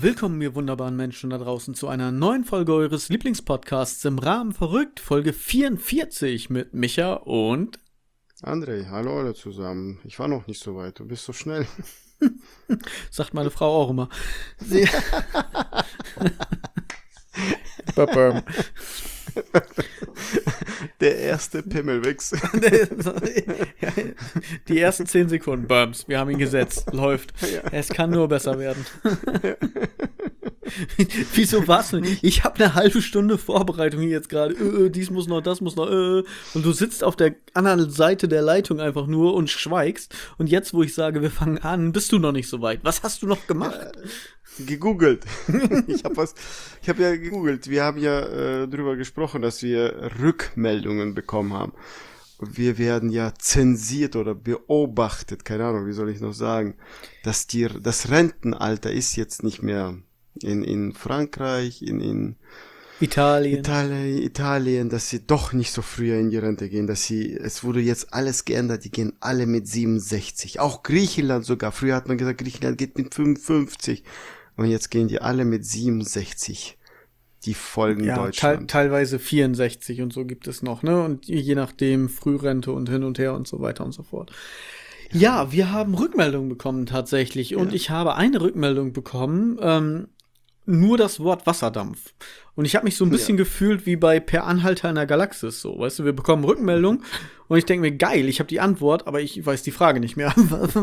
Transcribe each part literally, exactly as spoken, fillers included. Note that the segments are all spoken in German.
Willkommen, ihr wunderbaren Menschen da draußen, zu einer neuen Folge eures Lieblingspodcasts im Rahmen verrückt, Folge vierundvierzig mit Micha und André. Hallo alle zusammen. Ich war noch nicht so weit, du bist so schnell. Sagt meine Frau auch immer. Sie Der erste Pimmelwichs. Die ersten zehn Sekunden, Bums, wir haben ihn gesetzt, läuft. Ja. Es kann nur besser werden. Wieso war's nicht? Ich habe eine halbe Stunde Vorbereitung hier jetzt gerade. Äh, dies muss noch, das muss noch. Äh. Und du sitzt auf der anderen Seite der Leitung einfach nur und schweigst. Und jetzt, wo ich sage, wir fangen an, bist du noch nicht so weit. Was hast du noch gemacht? Äh, gegoogelt. ich habe was, ich habe ja gegoogelt. Wir haben ja äh, drüber gesprochen, dass wir Rückmeldungen bekommen haben. Wir werden ja zensiert oder beobachtet, keine Ahnung, wie soll ich noch sagen, dass die, das Rentenalter ist jetzt nicht mehr in, in Frankreich, in, in Italien. Italien, Italien, dass sie doch nicht so früher in die Rente gehen, dass sie, es wurde jetzt alles geändert, die gehen alle mit siebenundsechzig, auch Griechenland sogar, früher hat man gesagt, Griechenland geht mit fünfundfünfzig und jetzt gehen die alle mit siebenundsechzig. Die folgen ja, Deutschland. Te- teilweise vierundsechzig und so gibt es noch, ne? Und je nachdem Frührente und hin und her und so weiter und so fort. Ja, ja wir haben Rückmeldungen bekommen tatsächlich. Und ja. ich habe eine Rückmeldung bekommen, ähm, nur das Wort Wasserdampf. Und ich habe mich so ein bisschen ja. gefühlt wie bei Per Anhalter in der Galaxis. So, weißt du, wir bekommen Rückmeldung und ich denke mir, geil, ich habe die Antwort, aber ich weiß die Frage nicht mehr.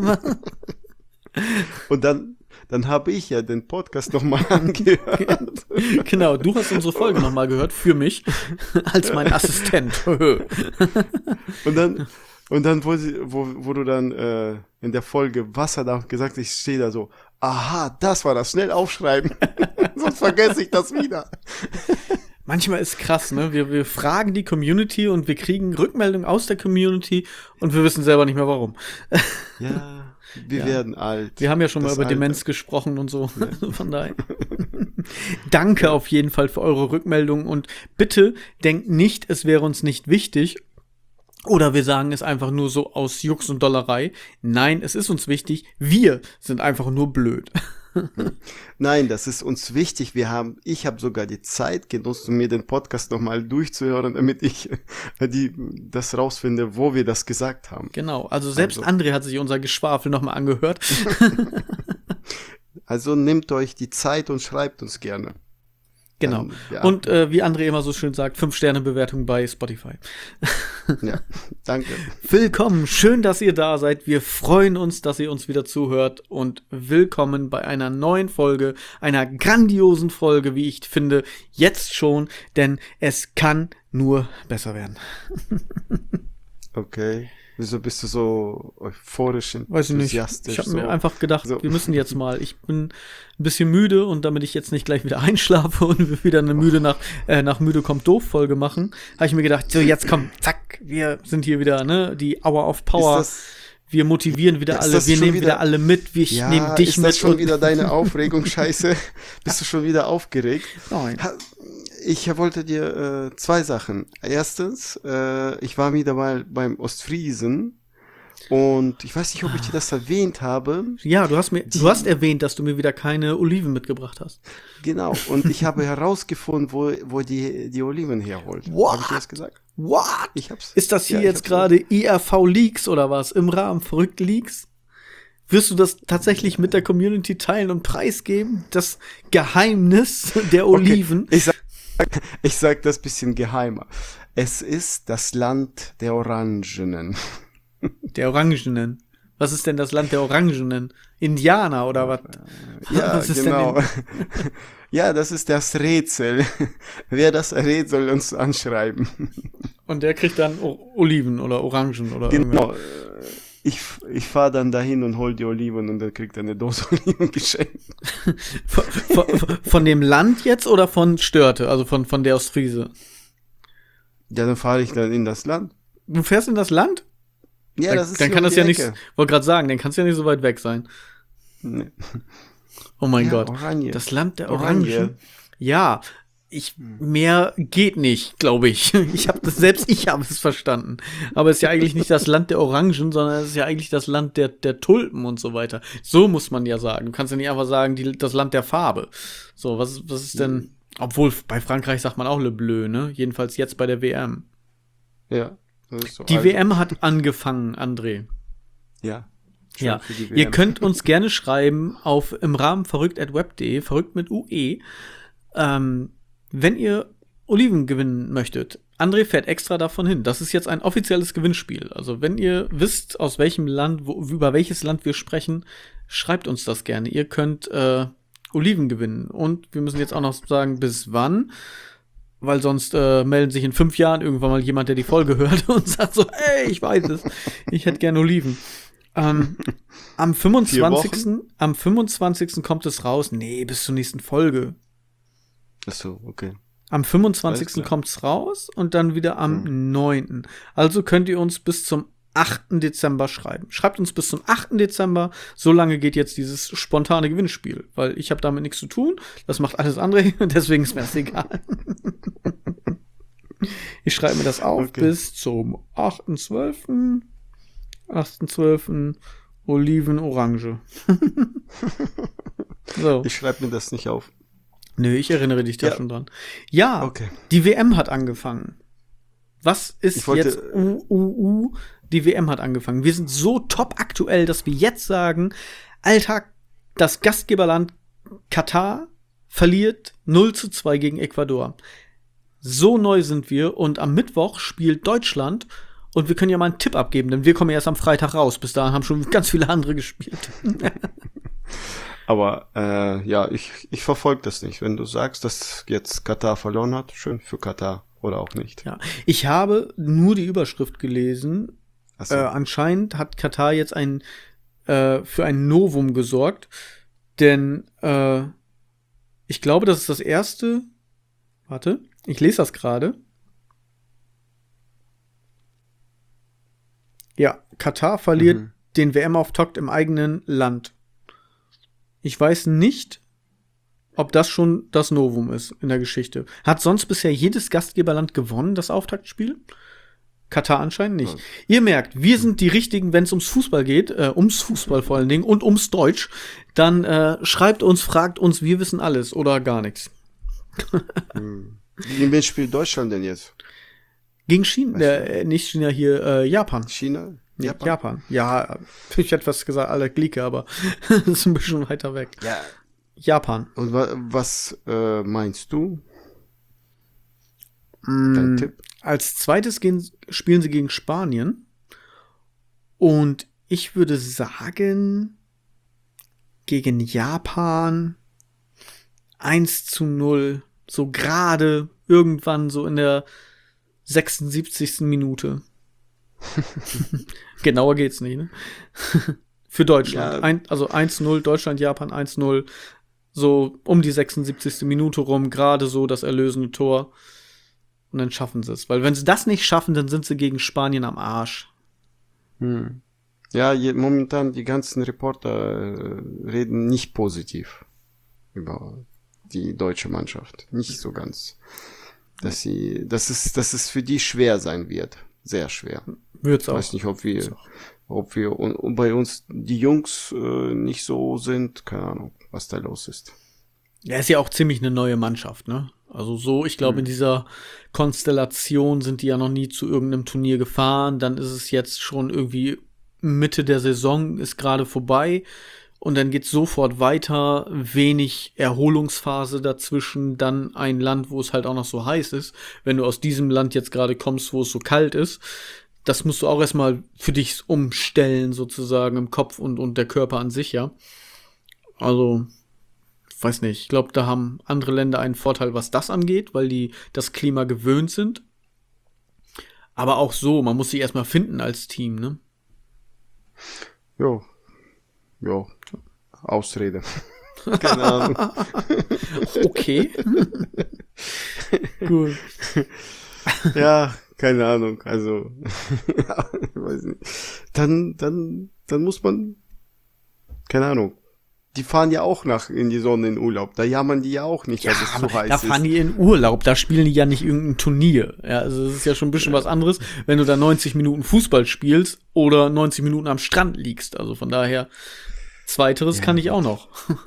Und dann Dann habe ich ja den Podcast nochmal angehört. Genau, du hast unsere Folge nochmal gehört, für mich, als mein Assistent. und dann, und dann wo, sie, wo, wo du dann äh, in der Folge Wasserdampf gesagt hast, ich stehe da so, aha, das war das, schnell aufschreiben, sonst vergesse ich das wieder. Manchmal ist krass, ne? Wir, wir fragen die Community und wir kriegen Rückmeldungen aus der Community und wir wissen selber nicht mehr warum. Ja. Wir ja. werden alt. Wir haben ja schon das mal über Alter. Demenz gesprochen und so. Ja. Von daher. Danke auf jeden Fall für eure Rückmeldung und bitte denkt nicht, es wäre uns nicht wichtig. Oder wir sagen es einfach nur so aus Jux und Dollerei. Nein, es ist uns wichtig. Wir sind einfach nur blöd. Nein, das ist uns wichtig. Wir haben, ich habe sogar die Zeit genutzt, um mir den Podcast nochmal durchzuhören, damit ich die, das rausfinde, wo wir das gesagt haben. Genau, also selbst also. André hat sich unser Geschwafel nochmal angehört. Also nehmt euch die Zeit und schreibt uns gerne. Genau. Dann, ja. Und äh, wie André immer so schön sagt, fünf Sterne Bewertung bei Spotify. Ja, danke. Willkommen, schön, dass ihr da seid. Wir freuen uns, dass ihr uns wieder zuhört und willkommen bei einer neuen Folge, einer grandiosen Folge, wie ich finde, jetzt schon, denn es kann nur besser werden. Okay. Wieso bist du so euphorisch und Weiß ich nicht. Ich habe so. mir einfach gedacht, so. wir müssen jetzt mal. Ich bin ein bisschen müde und damit ich jetzt nicht gleich wieder einschlafe und wir wieder eine müde nach, äh, nach müde kommt doof Folge machen, habe ich mir gedacht, so jetzt komm, zack, wir sind hier wieder, ne, die Hour of Power. Das, wir motivieren wieder alle, wir nehmen wieder, wieder alle mit, wir ja, nehmen dich ist mit. Ist das schon wieder deine Aufregung, scheiße? Bist du schon wieder aufgeregt? Nein. Ha- Ich wollte dir äh, zwei Sachen. Erstens, äh, ich war wieder mal beim Ostfriesen und ich weiß nicht, ob ich dir das erwähnt habe. Ja, du hast mir, die, du hast erwähnt, dass du mir wieder keine Oliven mitgebracht hast. Genau, und ich habe herausgefunden, wo, wo die, die Oliven herholt. What? Habe ich dir das gesagt? What? Ich hab's. Ist das hier ja, jetzt gerade I R V Leaks oder was? Im Rahmen verrückt Leaks? Wirst du das tatsächlich mit der Community teilen und preisgeben? Das Geheimnis der Oliven? Okay, ich sag Ich sag das bisschen geheimer. Es ist das Land der Orangenen. Der Orangenen? Was ist denn das Land der Orangenen? Indianer oder was? Ja, was ist genau. Denn ja, das ist das Rätsel. Wer das errät, soll uns anschreiben. Und der kriegt dann o- Oliven oder Orangen oder Genau. Irgendwas. Ich, ich fahre dann dahin und hol die Oliven und dann kriegt er eine Dose Oliven geschenkt. von, von, von dem Land jetzt oder von Störte, also von, von der Ostfriese? Ja, dann fahre ich dann in das Land. Du fährst in das Land? Ja, dann, das ist dann hier kann um das die ja nicht, Ecke. wollte gerade sagen, dann kann es ja nicht so weit weg sein. Nee. Oh mein Ja, Gott. Oranje. Das Land der Oranje. Orangen. Ja, ich, mehr geht nicht, glaube ich. Ich habe das, selbst ich habe es verstanden. Aber es ist ja eigentlich nicht das Land der Orangen, sondern es ist ja eigentlich das Land der, der Tulpen und so weiter. So muss man ja sagen. Du kannst ja nicht einfach sagen, die, das Land der Farbe. So, was, was ist denn, obwohl bei Frankreich sagt man auch Le Bleu, ne? Jedenfalls jetzt bei der W M. Ja. Das ist so Die alt. W M hat angefangen, André. Ja. Schön Ja, für die W M. ihr könnt uns gerne schreiben auf im Rahmen verrückt at web punkt de, verrückt mit U E, ähm, wenn ihr Oliven gewinnen möchtet. André fährt extra davon hin. Das ist jetzt ein offizielles Gewinnspiel. Also wenn ihr wisst, aus welchem Land, wo, über welches Land wir sprechen, schreibt uns das gerne. Ihr könnt äh, Oliven gewinnen. Und wir müssen jetzt auch noch sagen, bis wann. Weil sonst äh, melden sich in fünf Jahren irgendwann mal jemand, der die Folge hört und sagt so, hey, ich weiß es. Ich hätte gerne Oliven. Ähm, am fünfundzwanzigsten am fünfundzwanzigsten kommt es raus. Nee, bis zur nächsten Folge. Ach so, okay. Am fünfundzwanzigsten kommt es raus und dann wieder am hm. neunten Also könnt ihr uns bis zum achten Dezember schreiben. Schreibt uns bis zum achten Dezember. So lange geht jetzt dieses spontane Gewinnspiel, weil ich habe damit nichts zu tun. Das macht alles andere, deswegen ist mir das egal. Ich schreibe mir das auf okay. bis zum achten zwölften achten zwölften Oliven Orange. So. Ich schreibe mir das nicht auf. Nö, ich erinnere dich da ja. schon dran. Ja, okay. Die W M hat angefangen. Was ist wollte, jetzt U, U, U? Die W M hat angefangen. Wir sind so top aktuell, dass wir jetzt sagen, Alter, das Gastgeberland Katar verliert null zu zwei gegen Ecuador. So neu sind wir und am Mittwoch spielt Deutschland und wir können ja mal einen Tipp abgeben, denn wir kommen ja erst am Freitag raus. Bis dahin haben schon ganz viele andere gespielt. Aber äh, ja, ich, ich verfolge das nicht. Wenn du sagst, dass jetzt Katar verloren hat, schön für Katar oder auch nicht. Ja, ich habe nur die Überschrift gelesen. So. Äh, anscheinend hat Katar jetzt ein äh, für ein Novum gesorgt, denn äh, ich glaube, das ist das erste. Warte, ich lese das gerade. Ja, Katar verliert mhm. den W M-Auftakt im eigenen Land. Ich weiß nicht, ob das schon das Novum ist in der Geschichte. Hat sonst bisher jedes Gastgeberland gewonnen, das Auftaktspiel? Katar anscheinend nicht. Ja. Ihr merkt, wir sind die Richtigen, wenn es ums Fußball geht, äh, ums Fußball vor allen Dingen und ums Deutsch. Dann äh, schreibt uns, fragt uns, wir wissen alles oder gar nichts. hm. Gegen wen spielt Deutschland denn jetzt? Gegen China, äh, nicht China, hier äh, Japan. China? Japan? Japan. Ja, ich hätte was gesagt, alle Glieke, aber das ist ein bisschen weiter weg. Ja. Japan. Und wa- was äh, meinst du? Mm, Dein Tipp? Als zweites gehen, spielen sie gegen Spanien. Und ich würde sagen, gegen Japan eins zu null. So gerade irgendwann so in der sechsundsiebzigsten Minute. Genauer geht's nicht, ne? Für Deutschland. Ja. Ein, also eins null, Deutschland, Japan eins null. So um die sechsundsiebzigste Minute rum, gerade so das erlösende Tor. Und dann schaffen sie es. Weil wenn sie das nicht schaffen, dann sind sie gegen Spanien am Arsch. Hm. Ja, je, momentan die ganzen Reporter äh, reden nicht positiv über die deutsche Mannschaft. Nicht so ganz. Dass sie, dass es, dass es für die schwer sein wird. Sehr schwer. Wird's auch. Ich weiß nicht, ob wir, ob wir und, und bei uns die Jungs äh, nicht so sind. Keine Ahnung, was da los ist. Ja, ist ja auch ziemlich eine neue Mannschaft, ne? Also so, ich glaube, hm. in dieser Konstellation sind die ja noch nie zu irgendeinem Turnier gefahren. Dann ist es jetzt schon irgendwie Mitte der Saison, ist gerade vorbei. Und dann geht's sofort weiter, wenig Erholungsphase dazwischen, dann ein Land, wo es halt auch noch so heiß ist. Wenn du aus diesem Land jetzt gerade kommst, wo es so kalt ist, das musst du auch erstmal für dich umstellen, sozusagen, im Kopf und, und der Körper an sich, ja. Also, weiß nicht, ich glaube, da haben andere Länder einen Vorteil, was das angeht, weil die das Klima gewöhnt sind. Aber auch so, man muss sich erstmal finden als Team, ne? Jo. Jo. Ausrede. Keine Ahnung. Okay. Gut. Ja, keine Ahnung. Also, weiß nicht. Dann, dann, dann muss man, keine Ahnung, die fahren ja auch nach in die Sonne in Urlaub. Da jammern die ja auch nicht, Ja, dass es zu heiß da ist. fahren die in Urlaub, da spielen die ja nicht irgendein Turnier. Ja, also das ist ja schon ein bisschen was anderes, wenn du da neunzig Minuten Fußball spielst oder neunzig Minuten am Strand liegst. Also von daher, zweiteres Ja, kann ich gut. auch noch.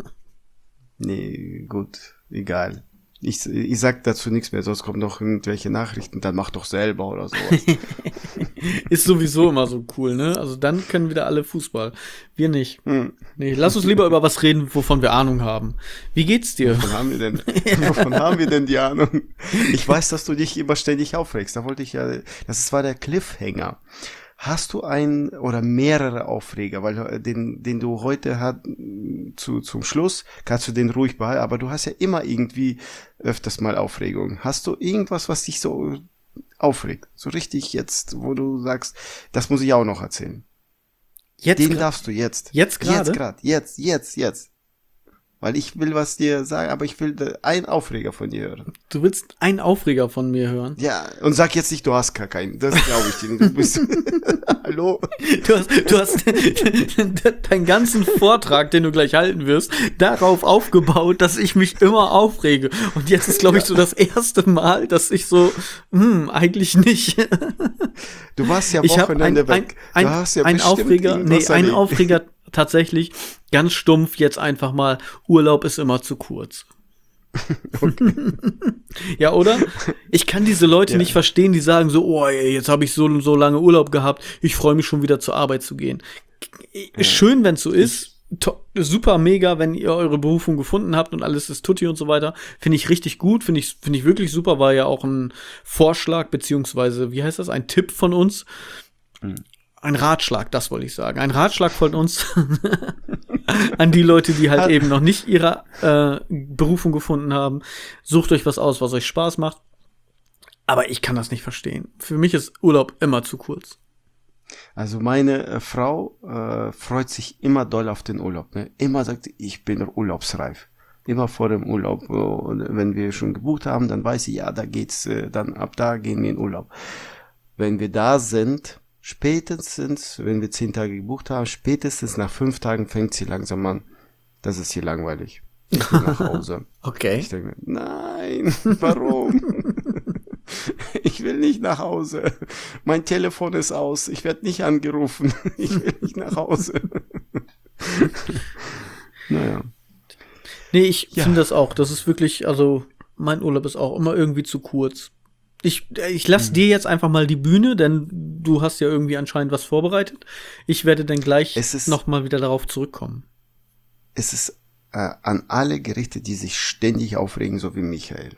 Nee, gut, egal. Ich, ich sag dazu nichts mehr, sonst kommen noch irgendwelche Nachrichten, dann mach doch selber oder sowas. Ist sowieso immer so cool, ne? Also dann können wieder alle Fußball. Wir nicht. Hm. Nee, lass uns lieber über was reden, wovon wir Ahnung haben. Wie geht's dir? Wovon haben wir denn, wovon haben wir denn die Ahnung? Ich weiß, dass du dich immer ständig aufregst. Da wollte ich ja, das war der Cliffhanger. Hast du einen oder mehrere Aufreger, weil äh, den, den du heute hat, zu, zum Schluss, kannst du den ruhig behalten, aber du hast ja immer irgendwie öfters mal Aufregung. Hast du irgendwas, was dich so aufregt? So richtig jetzt, wo du sagst, das muss ich auch noch erzählen. Jetzt Den gra- darfst du jetzt. Jetzt gerade? Jetzt gerade. Jetzt, jetzt, jetzt. Weil ich will was dir sagen, aber ich will äh, einen Aufreger von dir hören. Du willst einen Aufreger von mir hören? Ja, und sag jetzt nicht, du hast gar keinen. Das glaube ich dir nicht. Du bist Hallo? Du hast, du hast deinen ganzen Vortrag, den du gleich halten wirst, darauf aufgebaut, dass ich mich immer aufrege. Und jetzt ist, glaube ich, so das erste Mal, dass ich so, hm, eigentlich nicht. Du warst ja Ich habe ein, Wochenende ein, weg. ein, du hast ja ein bestimmt Aufreger, nee, irgendwas ein erlebt. Aufreger tatsächlich, ganz stumpf jetzt einfach mal, Urlaub ist immer zu kurz. Ja, oder? Ich kann diese Leute Ja. nicht verstehen, die sagen so, oh, ey, jetzt habe ich so so lange Urlaub gehabt, ich freue mich schon wieder zur Arbeit zu gehen. Schön, wenn es so ist. To- super mega, wenn ihr eure Berufung gefunden habt und alles ist tutti und so weiter. Finde ich richtig gut, finde ich, finde ich wirklich super, war ja auch ein Vorschlag, beziehungsweise, wie heißt das, ein Tipp von uns. Ein Ratschlag, das wollte ich sagen. Ein Ratschlag von uns an die Leute, die halt eben noch nicht ihre äh, Berufung gefunden haben. Sucht euch was aus, was euch Spaß macht. Aber ich kann das nicht verstehen. Für mich ist Urlaub immer zu kurz. Also meine äh, Frau äh, freut sich immer doll auf den Urlaub. Ne? Immer sagt sie, ich bin urlaubsreif. Immer vor dem Urlaub. äh, Und wenn wir schon gebucht haben, dann weiß sie, ja, da geht's, äh, dann ab da gehen wir in Urlaub. Wenn wir da sind, spätestens, wenn wir zehn Tage gebucht haben, spätestens nach fünf Tagen fängt sie langsam an. Das ist hier langweilig. Ich will nach Hause. Okay. Ich denke mir, nein, warum? Ich will nicht nach Hause. Mein Telefon ist aus. Ich werde nicht angerufen. Ich will nicht nach Hause. Naja. Nee, ich Ja. finde das auch. Das ist wirklich, also, mein Urlaub ist auch immer irgendwie zu kurz. Ich, ich lass dir jetzt einfach mal die Bühne, denn du hast ja irgendwie anscheinend was vorbereitet. Ich werde dann gleich Es ist- noch mal wieder darauf zurückkommen. Es ist äh, an alle gerichtet, die sich ständig aufregen, so wie Michael.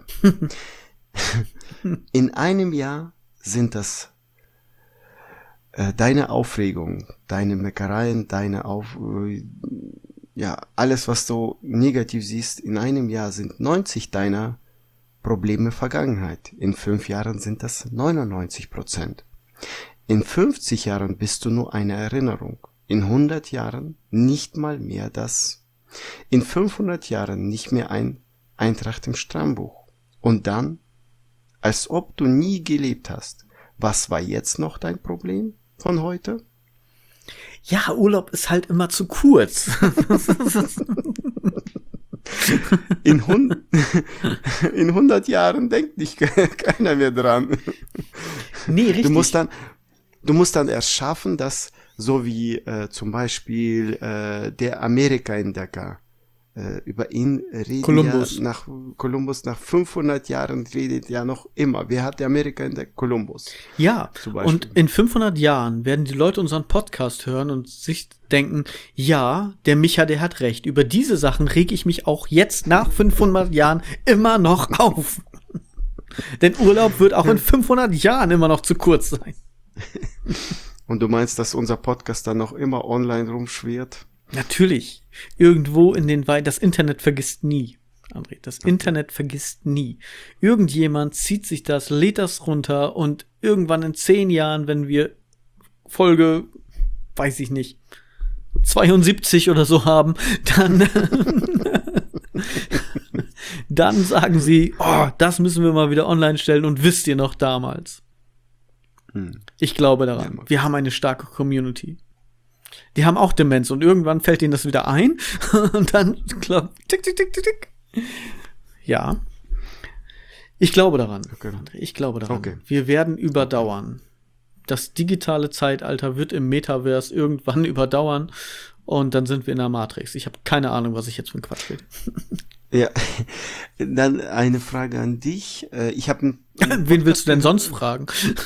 In einem Jahr sind das äh, deine Aufregung, deine Meckereien, deine Auf... Äh, ja, alles, was du negativ siehst, in einem Jahr sind neunzig deiner Probleme Vergangenheit. In fünf Jahren sind das neunundneunzig Prozent. In fünfzig Jahren bist du nur eine Erinnerung. In hundert Jahren nicht mal mehr das. In fünfhundert Jahren nicht mehr ein Eintracht im Stammbuch. Und dann, als ob du nie gelebt hast. Was war jetzt noch dein Problem von heute? Ja, Urlaub ist halt immer zu kurz. In, hun in hundert Jahren denkt nicht keiner mehr dran. Nee, richtig. Du musst dann, du musst dann erst schaffen, dass so wie äh, zum Beispiel äh, der Amerika-Entdecker, äh, über ihn redet Kolumbus. ja nach Kolumbus nach fünfhundert Jahren redet ja noch immer. Wer hat der Amerika entdeckt? Kolumbus. Ja, Zum Beispiel. und in fünfhundert Jahren werden die Leute unseren Podcast hören und sich denken, ja, der Micha, der hat recht. Über diese Sachen reg ich mich auch jetzt nach fünfhundert Jahren immer noch auf. Denn Urlaub wird auch in fünfhundert Jahren immer noch zu kurz sein. Und du meinst, dass unser Podcast dann noch immer online rumschwirrt? Natürlich. Irgendwo in den Wei- das Internet vergisst nie. André, das Internet vergisst nie. Irgendjemand zieht sich das, lädt das runter und irgendwann in zehn Jahren, wenn wir Folge, weiß ich nicht, zweiundsiebzig oder so haben, dann, dann sagen sie, oh, das müssen wir mal wieder online stellen und wisst ihr noch damals? Hm. Ich glaube daran. Ja, Wir haben eine starke Community. Die haben auch Demenz und irgendwann fällt ihnen das wieder ein und dann klappt tick, tick, tick, tick, tick. Ja. Ich glaube daran. Okay. André, ich glaube daran. Okay. Wir werden überdauern. Das digitale Zeitalter wird im Metaverse irgendwann überdauern und dann sind wir in der Matrix. Ich habe keine Ahnung, was ich jetzt für einen Quatsch rede. Ja, dann eine Frage an dich. Äh, Ich habe Wen willst du denn sonst fragen?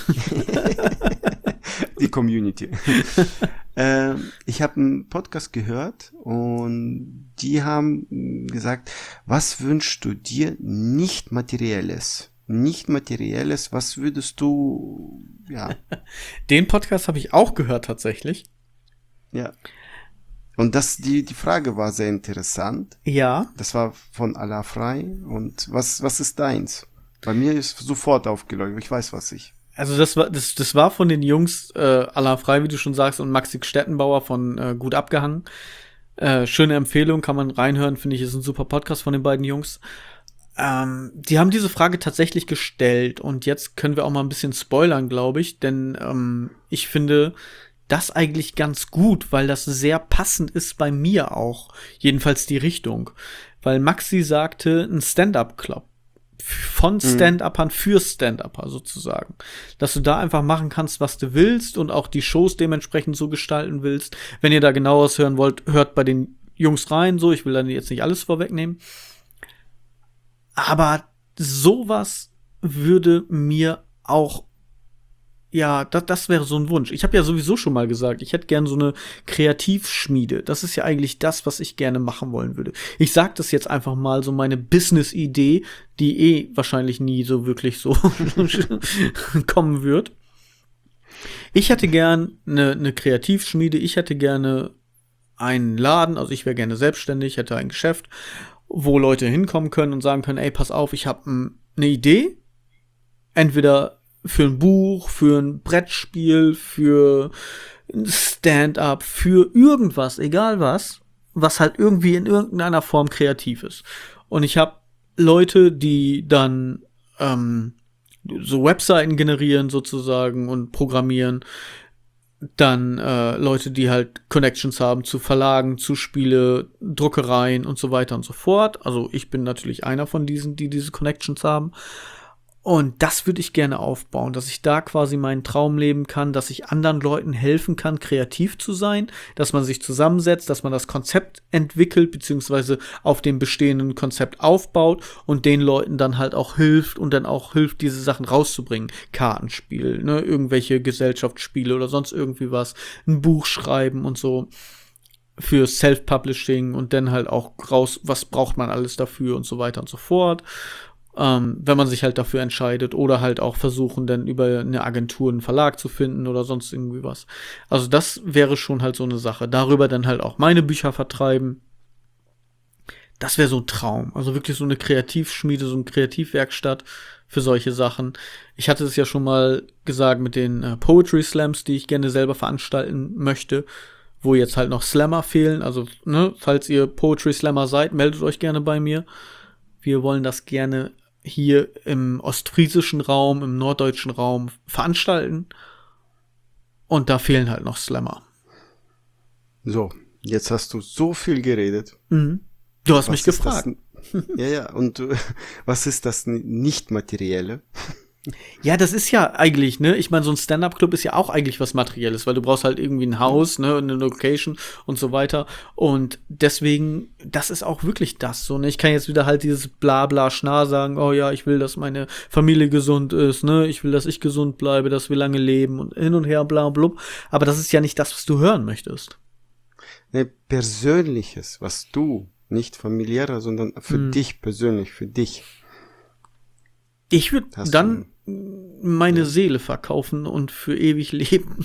die Community. äh, ich habe einen Podcast gehört und die haben gesagt, was wünschst du dir nicht Materielles? Nicht Materielles, was würdest du, ja. Den Podcast habe ich auch gehört tatsächlich. Ja. Und das, die, die Frage war sehr interessant. Ja. Das war von Allah frei. Und was, was ist deins? Bei mir ist sofort aufgeleuchtet. Ich weiß, was ich. Also das war das das war von den Jungs äh, aller frei, wie du schon sagst, und Maxi Stettenbauer von äh, Gut abgehangen. Äh, schöne Empfehlung, kann man reinhören, finde ich, ist ein super Podcast von den beiden Jungs. Ähm, die haben diese Frage tatsächlich gestellt und jetzt können wir auch mal ein bisschen spoilern, glaube ich, denn ähm, ich finde das eigentlich ganz gut, weil das sehr passend ist bei mir auch, jedenfalls die Richtung. Weil Maxi sagte, ein Stand-up-Club. Von Stand-Upern für Stand-Upper sozusagen. Dass du da einfach machen kannst, was du willst und auch die Shows dementsprechend so gestalten willst. Wenn ihr da genaueres hören wollt, hört bei den Jungs rein, so. Ich will dann jetzt nicht alles vorwegnehmen. Aber sowas würde mir auch, ja, das, das wäre so ein Wunsch. Ich habe ja sowieso schon mal gesagt, ich hätte gern so eine Kreativschmiede. Das ist ja eigentlich das, was ich gerne machen wollen würde. Ich sag das jetzt einfach mal, so meine Business-Idee, die eh wahrscheinlich nie so wirklich so kommen wird. Ich hätte gern eine, eine Kreativschmiede. Ich hätte gerne einen Laden, also ich wäre gerne selbstständig, hätte ein Geschäft, wo Leute hinkommen können und sagen können, ey, pass auf, ich habe m- eine Idee. Entweder für ein Buch, für ein Brettspiel, für ein Stand-up, für irgendwas, egal was, was halt irgendwie in irgendeiner Form kreativ ist. Und ich habe Leute, die dann ähm, so Webseiten generieren sozusagen und programmieren. Dann äh, Leute, die halt Connections haben zu Verlagen, zu Spiele, Druckereien und so weiter und so fort. Also ich bin natürlich einer von diesen, die diese Connections haben. Und das würde ich gerne aufbauen, dass ich da quasi meinen Traum leben kann, dass ich anderen Leuten helfen kann, kreativ zu sein, dass man sich zusammensetzt, dass man das Konzept entwickelt, beziehungsweise auf dem bestehenden Konzept aufbaut und den Leuten dann halt auch hilft und dann auch hilft, diese Sachen rauszubringen. Kartenspiel, ne, irgendwelche Gesellschaftsspiele oder sonst irgendwie was, ein Buch schreiben und so für Self-Publishing und dann halt auch raus, was braucht man alles dafür und so weiter und so fort. Ähm, wenn man sich halt dafür entscheidet oder halt auch versuchen, dann über eine Agentur einen Verlag zu finden oder sonst irgendwie was. Also das wäre schon halt so eine Sache. Darüber dann halt auch meine Bücher vertreiben. Das wäre so ein Traum. Also wirklich so eine Kreativschmiede, so eine Kreativwerkstatt für solche Sachen. Ich hatte es ja schon mal gesagt mit den äh, Poetry Slams, die ich gerne selber veranstalten möchte, wo jetzt halt noch Slammer fehlen. Also, ne, falls ihr Poetry Slammer seid, meldet euch gerne bei mir. Wir wollen das gerne hier im ostfriesischen Raum, im norddeutschen Raum veranstalten. Und da fehlen halt noch Slammer. So, jetzt hast du so viel geredet. Mhm. Du hast Was mich ist gefragt. das? Ja, ja, und äh, was ist das Nicht-Materielle? Ja, das ist ja eigentlich, ne, ich meine, so ein Stand-Up-Club ist ja auch eigentlich was Materielles, weil du brauchst halt irgendwie ein Haus, ne, eine Location und so weiter. Und deswegen, das ist auch wirklich das so, ne. Ich kann jetzt wieder halt dieses Blabla-Schnar sagen, oh ja, ich will, dass meine Familie gesund ist, ne, ich will, dass ich gesund bleibe, dass wir lange leben und hin und her, bla, blub. Aber das ist ja nicht das, was du hören möchtest. Ne, Persönliches, was du, nicht familiärer, sondern für Hm. dich persönlich, für dich. Ich würde Hast dann du- meine Ja. Seele verkaufen und für ewig leben.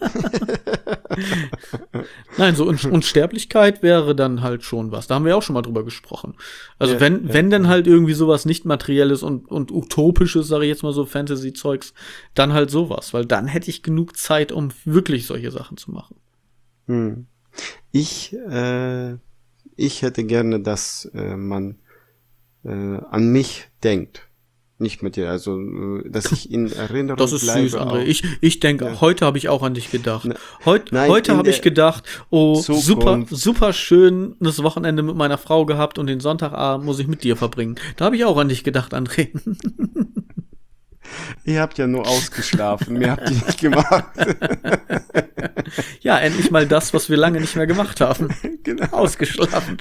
Nein, so Un Unsterblichkeit wäre dann halt schon was. Da haben wir auch schon mal drüber gesprochen. Also Ja, wenn, ja, wenn dann ja. halt irgendwie sowas nicht Materielles und, und Utopisches, sage ich jetzt mal so, Fantasy-Zeugs, dann halt sowas. Weil dann hätte ich genug Zeit, um wirklich solche Sachen zu machen. Hm. Ich, äh, ich hätte gerne, dass äh, man äh, an mich denkt. Nicht mit dir, also, dass ich in Erinnerung bleibe. Das ist süß, André. Ich, ich denke, ja. heute habe ich auch an dich gedacht. Ne, Heut, nein, heute habe ich gedacht, oh, Zukunft. super, super schönes Wochenende mit meiner Frau gehabt und den Sonntagabend muss ich mit dir verbringen. Da habe ich auch an dich gedacht, André. Ihr habt ja nur ausgeschlafen, mehr habt ihr nicht gemacht. Ja, endlich mal das, was wir lange nicht mehr gemacht haben. Genau. Ausgeschlafen.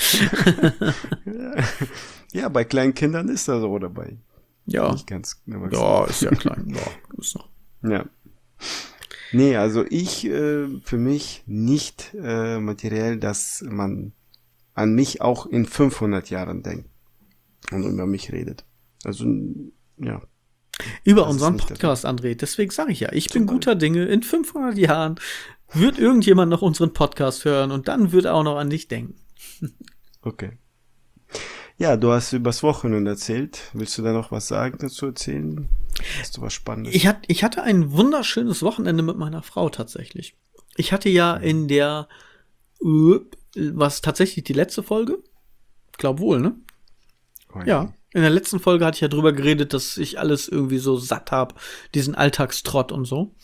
Ja. Ja, bei kleinen Kindern ist das so dabei. Ja. Nicht ganz ja, ist ja klein. Ja, ist noch. Ja. Nee, also ich, äh, für mich nicht äh, materiell, dass man an mich auch in fünfhundert Jahren denkt und über mich redet. Also, ja. Über unseren Podcast, André. Deswegen sage ich ja, ich bin guter Dinge. In fünfhundert Jahren wird irgendjemand noch unseren Podcast hören und dann wird er auch noch an dich denken. Okay. Ja, du hast übers Wochenende erzählt. Willst du da noch was sagen dazu erzählen? Hast du was Spannendes? Ich, hat, ich hatte ein wunderschönes Wochenende mit meiner Frau tatsächlich. Ich hatte ja in der, was tatsächlich die letzte Folge? Glaub wohl, ne? Okay. Ja. In der letzten Folge hatte ich ja drüber geredet, dass ich alles irgendwie so satt habe, diesen Alltagstrott und so.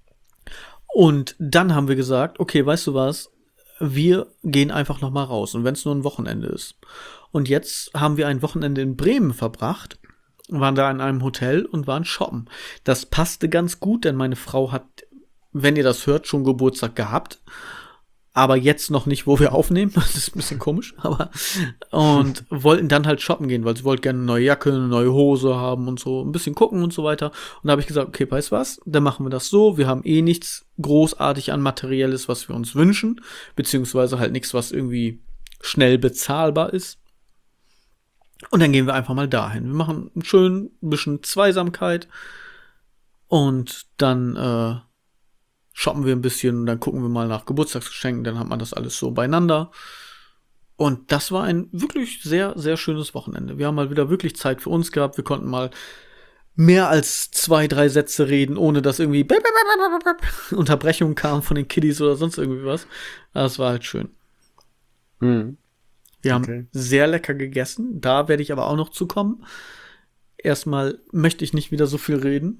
Und dann haben wir gesagt, okay, weißt du was? Wir gehen einfach noch mal raus. Und wenn es nur ein Wochenende ist. Und jetzt haben wir ein Wochenende in Bremen verbracht, waren da in einem Hotel und waren shoppen. Das passte ganz gut, denn meine Frau hat, wenn ihr das hört, schon Geburtstag gehabt. Aber jetzt noch nicht, wo wir aufnehmen. Das ist ein bisschen komisch. Aber und wollten dann halt shoppen gehen, weil sie wollte gerne eine neue Jacke, eine neue Hose haben und so. Ein bisschen gucken und so weiter. Und da habe ich gesagt, okay, weißt du was? Dann machen wir das so. Wir haben eh nichts großartig an Materielles, was wir uns wünschen. Beziehungsweise halt nichts, was irgendwie schnell bezahlbar ist. Und dann gehen wir einfach mal dahin. Wir machen schön ein bisschen Zweisamkeit. Und dann äh, shoppen wir ein bisschen und dann gucken wir mal nach Geburtstagsgeschenken. Dann hat man das alles so beieinander. Und das war ein wirklich sehr, sehr schönes Wochenende. Wir haben mal wieder wirklich Zeit für uns gehabt. Wir konnten mal mehr als zwei, drei Sätze reden, ohne dass irgendwie Unterbrechungen kamen von den Kiddies oder sonst irgendwie was. Das war halt schön. Mhm. Wir haben Okay. sehr lecker gegessen. Da werde ich aber auch noch zu kommen. Erstmal möchte ich nicht wieder so viel reden.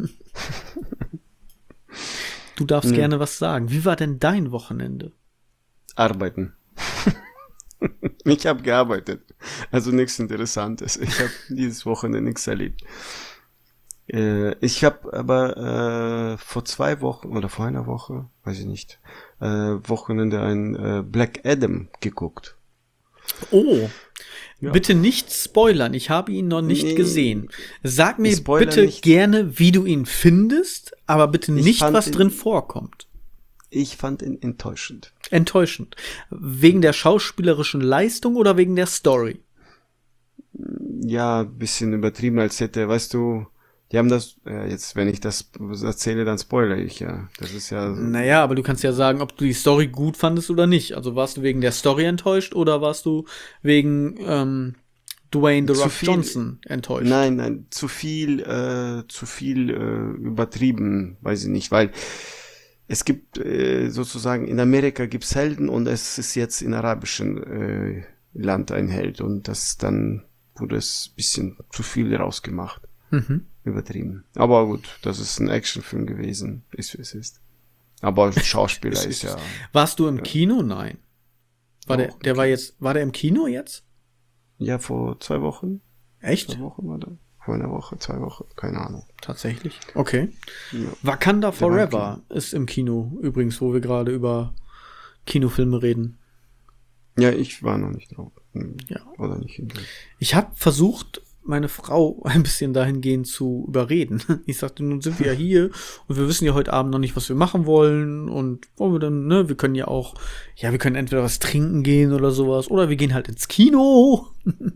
Du darfst Mhm. gerne was sagen. Wie war denn dein Wochenende? Arbeiten. Ich habe gearbeitet. Also nichts Interessantes. Ich habe dieses Wochenende nichts erlebt. Äh, ich habe aber äh, vor zwei Wochen oder vor einer Woche, weiß ich nicht, äh, Wochenende ein äh, Black Adam geguckt. Oh, Ja. bitte nicht spoilern. Ich habe ihn noch nicht Nee. gesehen. Sag mir Spoiler bitte nicht. gerne, wie du ihn findest, aber bitte Ich nicht, fand was ihn- drin vorkommt. Ich fand ihn enttäuschend. Enttäuschend. Wegen der schauspielerischen Leistung oder wegen der Story? Ja, ein bisschen übertrieben, als hätte, weißt du, die haben das, äh, jetzt, wenn ich das erzähle, dann spoilere ich, ja. Das ist ja, Naja, aber du kannst ja sagen, ob du die Story gut fandest oder nicht. Also warst du wegen der Story enttäuscht oder warst du wegen ähm, Dwayne The Zu Rock viel- Johnson enttäuscht? nein, nein, zu viel, äh, zu viel äh, übertrieben, weiß ich nicht, weil es gibt äh, sozusagen, in Amerika gibt's Helden und es ist jetzt in arabischen äh, Land ein Held und das dann wurde es ein bisschen zu viel rausgemacht. Mhm. Übertrieben. Aber gut, das ist ein Actionfilm gewesen, ist wie es ist. Aber Schauspieler Es ist ist- ja, Warst du im Kino? Nein. War Doch, der, der im war Kino. jetzt, war der im Kino jetzt? ja, vor zwei Wochen, Echt? zwei Wochen war der, vor einer Woche, zwei Wochen, keine Ahnung. Tatsächlich. Okay. Ja. Wakanda Der war im Forever ist im Kino, übrigens, wo wir gerade über Kinofilme reden. Ja, ich war noch nicht drauf. Hm. Ja. Oder nicht. Ich habe versucht, meine Frau ein bisschen dahingehend zu überreden. Ich sagte, nun sind wir ja hier und wir wissen ja heute Abend noch nicht, was wir machen wollen und wollen wir dann, ne, wir können ja auch, ja, wir können entweder was trinken gehen oder sowas oder wir gehen halt ins Kino.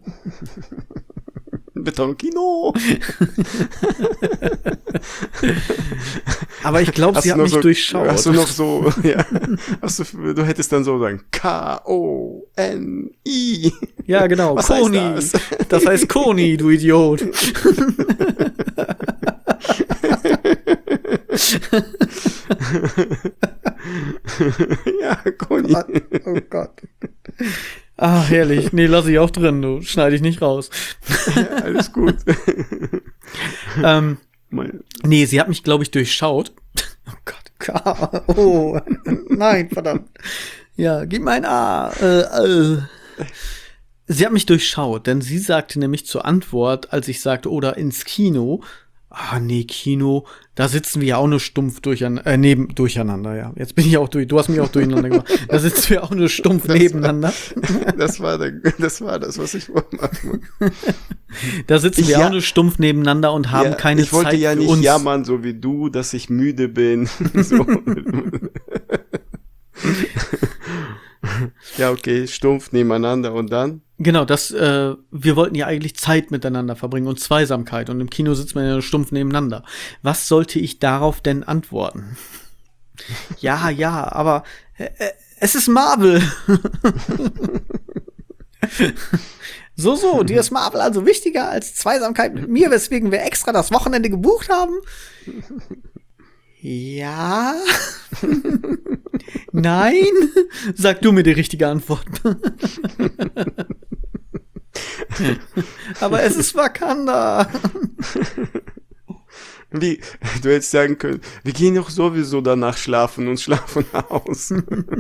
Betonkino! Aber ich glaube, sie hat noch mich so, durchschaut. Hast du noch so, ja, hast du, du hättest dann so sagen, K O N I. Ja, genau, Was Koni. heißt das? Das heißt Koni, du Idiot. Ja, Koni. Oh Gott. Ah, herrlich. Nee, lass ich auch drin, du. Schneide ich nicht raus. Ja, alles gut. ähm, Mein- nee, sie hat mich, glaube ich, durchschaut. Oh Gott, K. Oh, nein, verdammt. Ja, gib mir ein A. Äh, äh. Sie hat mich durchschaut, denn sie sagte nämlich zur Antwort, als ich sagte, oder ins Kino. Ah, nee, Kino, da sitzen wir ja auch nur stumpf durcheinander, äh, neben, durcheinander, ja. Jetzt bin ich auch durch, du hast mich auch durcheinander gemacht. Da sitzen wir auch nur stumpf Das nebeneinander. Das war, der, das war das, was ich wollte machen. Da sitzen Ich wir ja- auch nur stumpf nebeneinander und haben Ja, keine ich wollte Zeit ja für nicht uns. jammern, so wie du, dass ich müde bin. So. Ja, okay, stumpf nebeneinander und dann? Genau, das, äh, wir wollten ja eigentlich Zeit miteinander verbringen und Zweisamkeit. Und im Kino sitzt man ja nur stumpf nebeneinander. Was sollte ich darauf denn antworten? Ja, ja, aber äh, äh, es ist Marvel. So, so, dir ist Marvel also wichtiger als Zweisamkeit mit mir, weswegen wir extra das Wochenende gebucht haben? Ja. Nein. Sag du mir die richtige Antwort. Aber es ist Wakanda. Wie, du hättest sagen können, wir gehen doch sowieso danach schlafen und schlafen aus.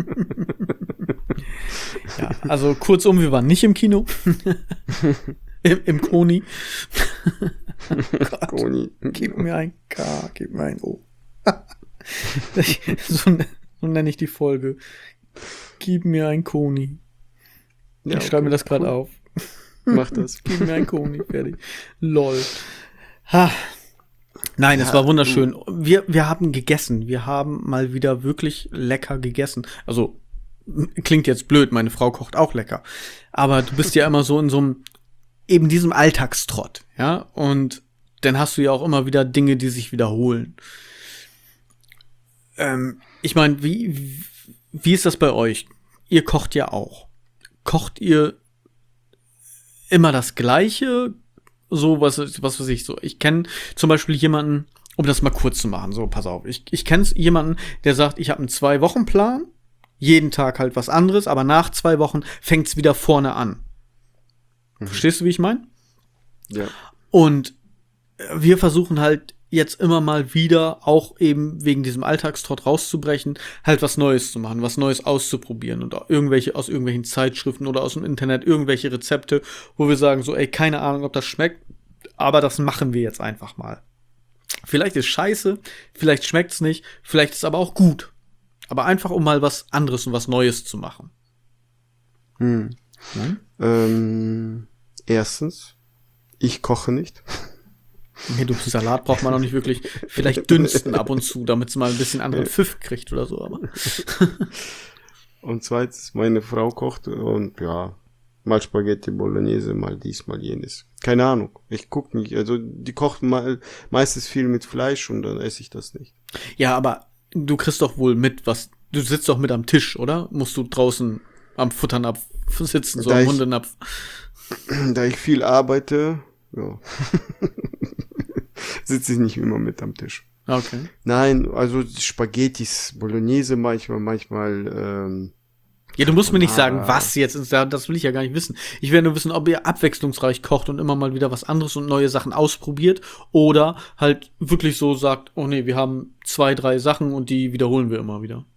Ja, also kurzum, wir waren nicht im Kino. Im, Im Koni. Gott, Koni. gib mir ein K, gib mir ein O. so, so nenne ich die Folge. Gib mir ein Koni. Ja, Ich schreibe mir okay, das gerade cool. auf. Mach das. Gib mir ein Koni, fertig. Lol. Ha. Nein, es Ja, war wunderschön. Wir, wir haben gegessen. Wir haben mal wieder wirklich lecker gegessen. Also, klingt jetzt blöd, meine Frau kocht auch lecker. Aber du bist ja immer so in so einem, eben diesem Alltagstrott, ja? Und dann hast du ja auch immer wieder Dinge, die sich wiederholen. Ähm, ich meine, wie, wie ist das bei euch? Ihr kocht ja auch. Kocht ihr immer das Gleiche? So, was, was weiß ich, so. Ich kenne zum Beispiel jemanden, um das mal kurz zu machen, so, pass auf. Ich, ich kenne jemanden, der sagt, ich habe einen Zwei-Wochen-Plan, jeden Tag halt was anderes, aber nach zwei Wochen fängt's wieder vorne an. Mhm. Verstehst du, wie ich meine? Ja. Und wir versuchen halt jetzt immer mal wieder, auch eben wegen diesem Alltagstrott rauszubrechen, halt was Neues zu machen, was Neues auszuprobieren und irgendwelche aus irgendwelchen Zeitschriften oder aus dem Internet irgendwelche Rezepte, wo wir sagen so, ey, keine Ahnung, ob das schmeckt, aber das machen wir jetzt einfach mal. Vielleicht ist scheiße, vielleicht schmeckt's nicht, vielleicht ist aber auch gut. Aber einfach, um mal was anderes und was Neues zu machen. Hm. Hm? Ähm, erstens, ich koche nicht. Nee, du, Salat braucht man auch nicht wirklich. Vielleicht dünsten ab und zu, damit es mal ein bisschen anderen Pfiff kriegt oder so. Aber Und zweitens, meine Frau kocht und ja, mal Spaghetti Bolognese, mal dies, mal jenes. Keine Ahnung. Ich guck nicht. Also die kocht mal meistens viel mit Fleisch und dann esse ich das nicht. ja, aber du kriegst doch wohl mit, was. Du sitzt doch mit am Tisch, oder? Musst du draußen am Futternapf sitzen, so Da am ich- Hundenapf. Da ich viel arbeite, ja, sitze ich nicht immer mit am Tisch. Okay. Nein, also Spaghettis Bolognese manchmal, manchmal, ähm, Ja, du musst mir nicht sagen, Ah. was jetzt ist. Das will ich ja gar nicht wissen. Ich will nur wissen, ob ihr abwechslungsreich kocht und immer mal wieder was anderes und neue Sachen ausprobiert oder halt wirklich so sagt, oh nee, wir haben zwei, drei Sachen und die wiederholen wir immer wieder.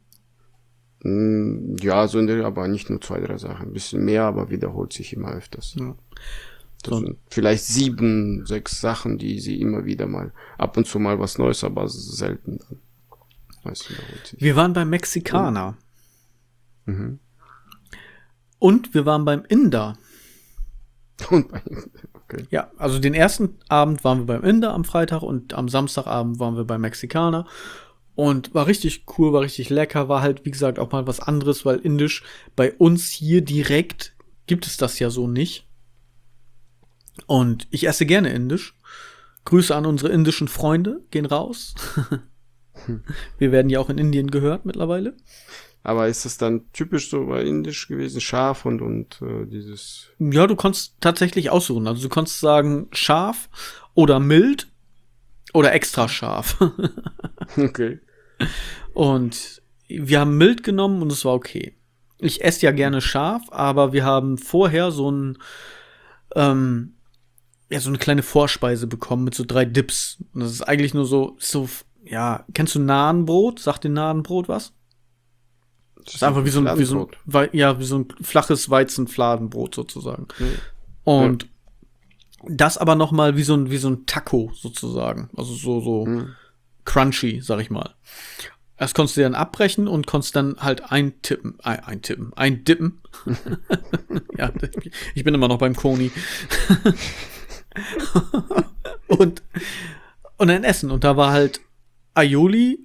mh, ja, so in der, aber nicht nur zwei, drei Sachen. Ein bisschen mehr, aber wiederholt sich immer öfters. Ja. Das So. sind vielleicht sieben, sechs Sachen, die sie immer wieder mal, ab und zu mal was Neues, aber selten dann. Meist wiederholt sich. Wir waren beim Mexikaner. Mhm. Und wir waren beim Inder. Und bei, okay. Ja, also den ersten Abend waren wir beim Inder am Freitag und am Samstagabend waren wir beim Mexikaner. Und war richtig cool, war richtig lecker, war halt, wie gesagt, auch mal was anderes, weil Indisch bei uns hier direkt gibt es das ja so nicht. Und ich esse gerne Indisch. Grüße an unsere indischen Freunde, gehen raus. Wir werden ja auch in Indien gehört mittlerweile. Aber ist das dann typisch so bei Indisch gewesen? Scharf und, und äh, dieses. Ja, du konntest tatsächlich aussuchen. Also du konntest sagen scharf oder mild oder extra scharf. Okay. Und wir haben mild genommen und es war okay. Ich esse ja gerne scharf, aber wir haben vorher so ein ähm, ja, so eine kleine Vorspeise bekommen mit so drei Dips. Und das ist eigentlich nur so, so, ja, kennst du Nahenbrot? Sagt dir Nahenbrot was? Das ist einfach wie so ein, wie so ein, ja, wie so ein flaches Weizenfladenbrot sozusagen. Mhm. Und ja. Das aber noch mal wie so ein, wie so ein Taco sozusagen. Also so, so mhm. crunchy, sag ich mal. Das konntest du dann abbrechen und konntest dann halt eintippen, ein, eintippen, eindippen. Ja, ich bin immer noch beim Koni. und, und dann essen. Und da war halt Aioli,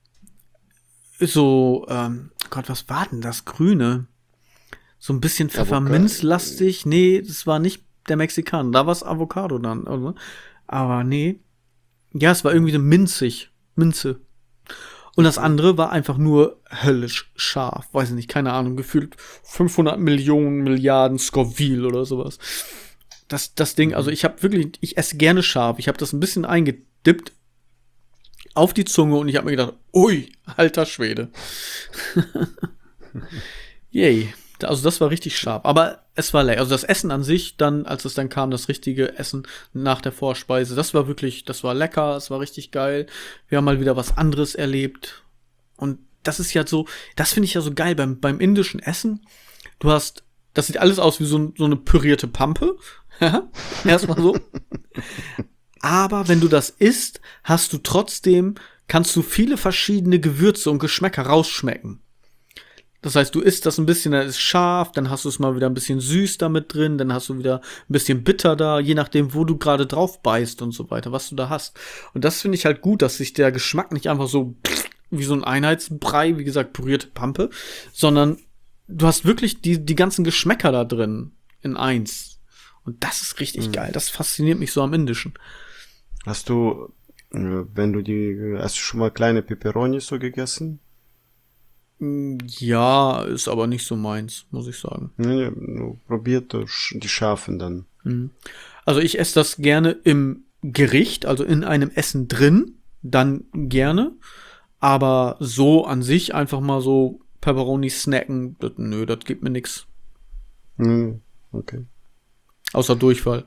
so, ähm, Gott, was war denn das? Grüne. So ein bisschen Pfefferminzlastig. Nee, das war nicht der Mexikaner. Da war es Avocado dann. Oder? Aber nee. Ja, es war irgendwie so minzig. Minze. Und das andere war einfach nur höllisch scharf. Weiß ich nicht, keine Ahnung. Gefühlt fünfhundert Millionen Milliarden Scoville oder sowas. Das, das Ding, also ich habe wirklich, ich esse gerne scharf. Ich habe das ein bisschen eingedippt auf die Zunge und ich habe mir gedacht, ui, alter Schwede. Yay. Also das war richtig scharf. Aber es war lecker. Also das Essen an sich, dann, als es dann kam, das richtige Essen nach der Vorspeise, das war wirklich, das war lecker, es war richtig geil. Wir haben mal wieder was anderes erlebt. Und das ist ja so, das finde ich ja so geil beim, beim indischen Essen. Du hast, das sieht alles aus wie so, so eine pürierte Pampe. Erstmal so. Aber wenn du das isst, hast du trotzdem, kannst du viele verschiedene Gewürze und Geschmäcker rausschmecken. Das heißt, du isst das ein bisschen, dann ist es scharf, dann hast du es mal wieder ein bisschen süß damit drin, dann hast du wieder ein bisschen bitter da, je nachdem, wo du gerade drauf beißt und so weiter, was du da hast. Und das finde ich halt gut, dass sich der Geschmack nicht einfach so wie so ein Einheitsbrei, wie gesagt, pürierte Pampe, sondern du hast wirklich die, die ganzen Geschmäcker da drin in eins. Und das ist richtig mhm. geil. Das fasziniert mich so am Indischen. Hast du, wenn du die, hast du schon mal kleine Peperonis so gegessen? Ja, ist aber nicht so meins, muss ich sagen. Ja, probiert die scharfen dann. Also ich esse das gerne im Gericht, also in einem Essen drin, dann gerne. Aber so an sich einfach mal so Pepperoni snacken, das, nö, das gibt mir nix. Okay. Außer Durchfall.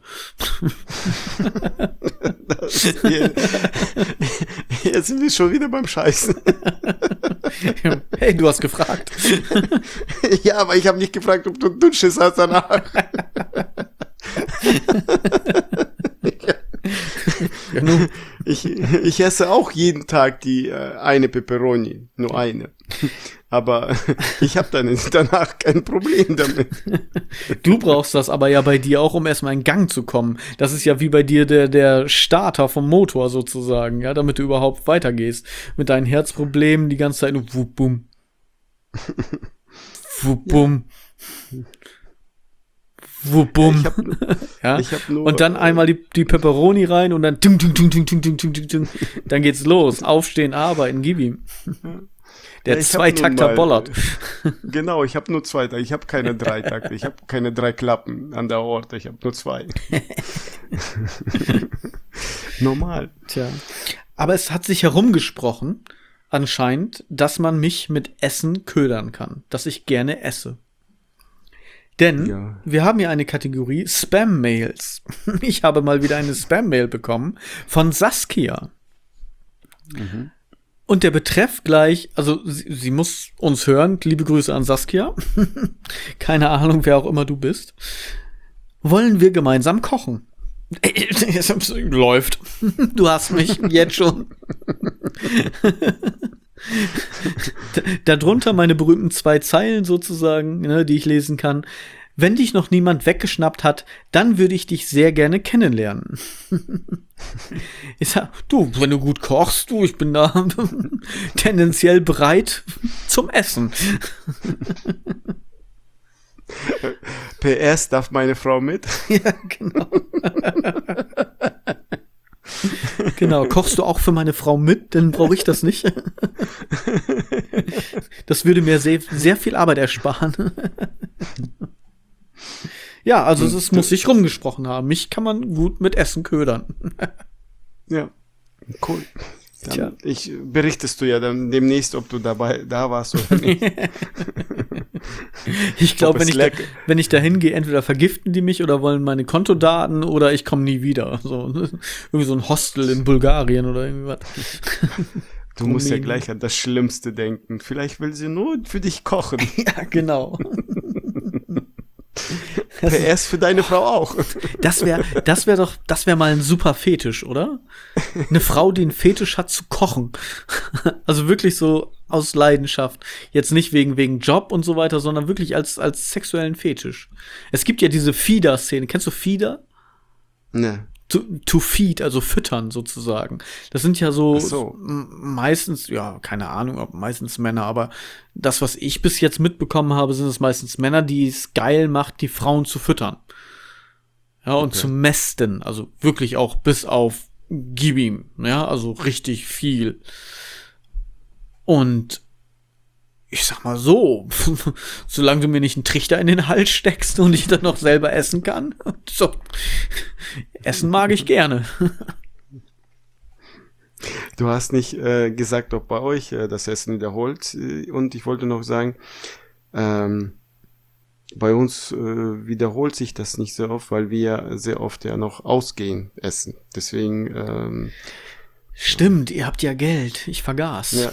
hier, hier sind wir schon wieder beim Scheißen. Hey, du hast gefragt. Ja, aber ich habe nicht gefragt, ob du Dünnschiss hast danach. Ja, nun. Ich, ich esse auch jeden Tag die äh, eine Pepperoni, nur eine. Aber ich habe dann danach kein Problem damit. Du brauchst das aber ja bei dir auch, um erstmal in Gang zu kommen. Das ist ja wie bei dir der, der Starter vom Motor sozusagen, ja, damit du überhaupt weitergehst. Mit deinen Herzproblemen die ganze Zeit nur wupp, bum. Wupp, bum. Wupp, bum. Ich hab, ja? Ich hab nur, und dann einmal die, die Pepperoni rein und dann ding, ding, ding, ding, ding, ding, ding, ding. Dann geht's los. Aufstehen, arbeiten, gib ihm. Der ja, Zweitakter bollert. Genau, ich habe nur zwei Takte. Ich habe keine drei Takte. Ich habe keine drei Klappen an der Orte. Ich habe nur zwei. Normal. Tja. Aber es hat sich herumgesprochen, anscheinend, dass man mich mit Essen ködern kann. Dass ich gerne esse. Denn ja. Wir haben ja eine Kategorie Spam-Mails. Ich habe mal wieder eine Spam-Mail bekommen von Saskia. Mhm. Und der Betreff gleich, also sie, sie muss uns hören, liebe Grüße an Saskia. Keine Ahnung, wer auch immer du bist. Wollen wir gemeinsam kochen? Läuft. Du hast mich jetzt schon. Darunter meine berühmten zwei Zeilen sozusagen, ne, die ich lesen kann. Wenn dich noch niemand weggeschnappt hat, dann würde ich dich sehr gerne kennenlernen. Ich sag, du, wenn du gut kochst, du, ich bin da tendenziell bereit zum Essen. P S, darf meine Frau mit? Ja, genau. Genau, kochst du auch für meine Frau mit, dann brauche ich das nicht. Das würde mir sehr, sehr viel Arbeit ersparen. Ja, also es muss sich rumgesprochen haben. Mich kann man gut mit Essen ködern. Ja, cool. Dann Tja. Ich berichtest du ja dann demnächst, ob du dabei da warst oder nicht. Ich glaube, wenn, ich da, wenn ich da hingehe, entweder vergiften die mich oder wollen meine Kontodaten oder ich komme nie wieder. So, irgendwie so ein Hostel in Bulgarien oder irgendwie was. Du musst ja gleich an das Schlimmste denken. Vielleicht will sie nur für dich kochen. Ja, genau. P S für deine Frau auch. Das wäre das wär doch, das wäre mal ein super Fetisch, oder? Eine Frau, die einen Fetisch hat zu kochen. Also wirklich so aus Leidenschaft. Jetzt nicht wegen, wegen Job und so weiter, sondern wirklich als, als sexuellen Fetisch. Es gibt ja diese Feeder-Szene. Kennst du Feeder? Ne. To, to feed, also füttern sozusagen. Das sind ja so, so. meistens, ja, keine Ahnung, ob meistens Männer, aber das, was ich bis jetzt mitbekommen habe, sind es meistens Männer, die es geil macht, die Frauen zu füttern. Ja, und okay. zu mästen, also wirklich auch bis auf gib ihm, ja, also richtig viel. Und ich sag mal so, solange du mir nicht einen Trichter in den Hals steckst und ich dann noch selber essen kann, so, essen mag ich gerne. Du hast nicht äh, gesagt, ob bei euch äh, das Essen wiederholt. Und ich wollte noch sagen, ähm, bei uns äh, wiederholt sich das nicht so oft, weil wir sehr oft ja noch ausgehen essen. Deswegen ähm, stimmt, ihr habt ja Geld. Ich vergaß. Ja.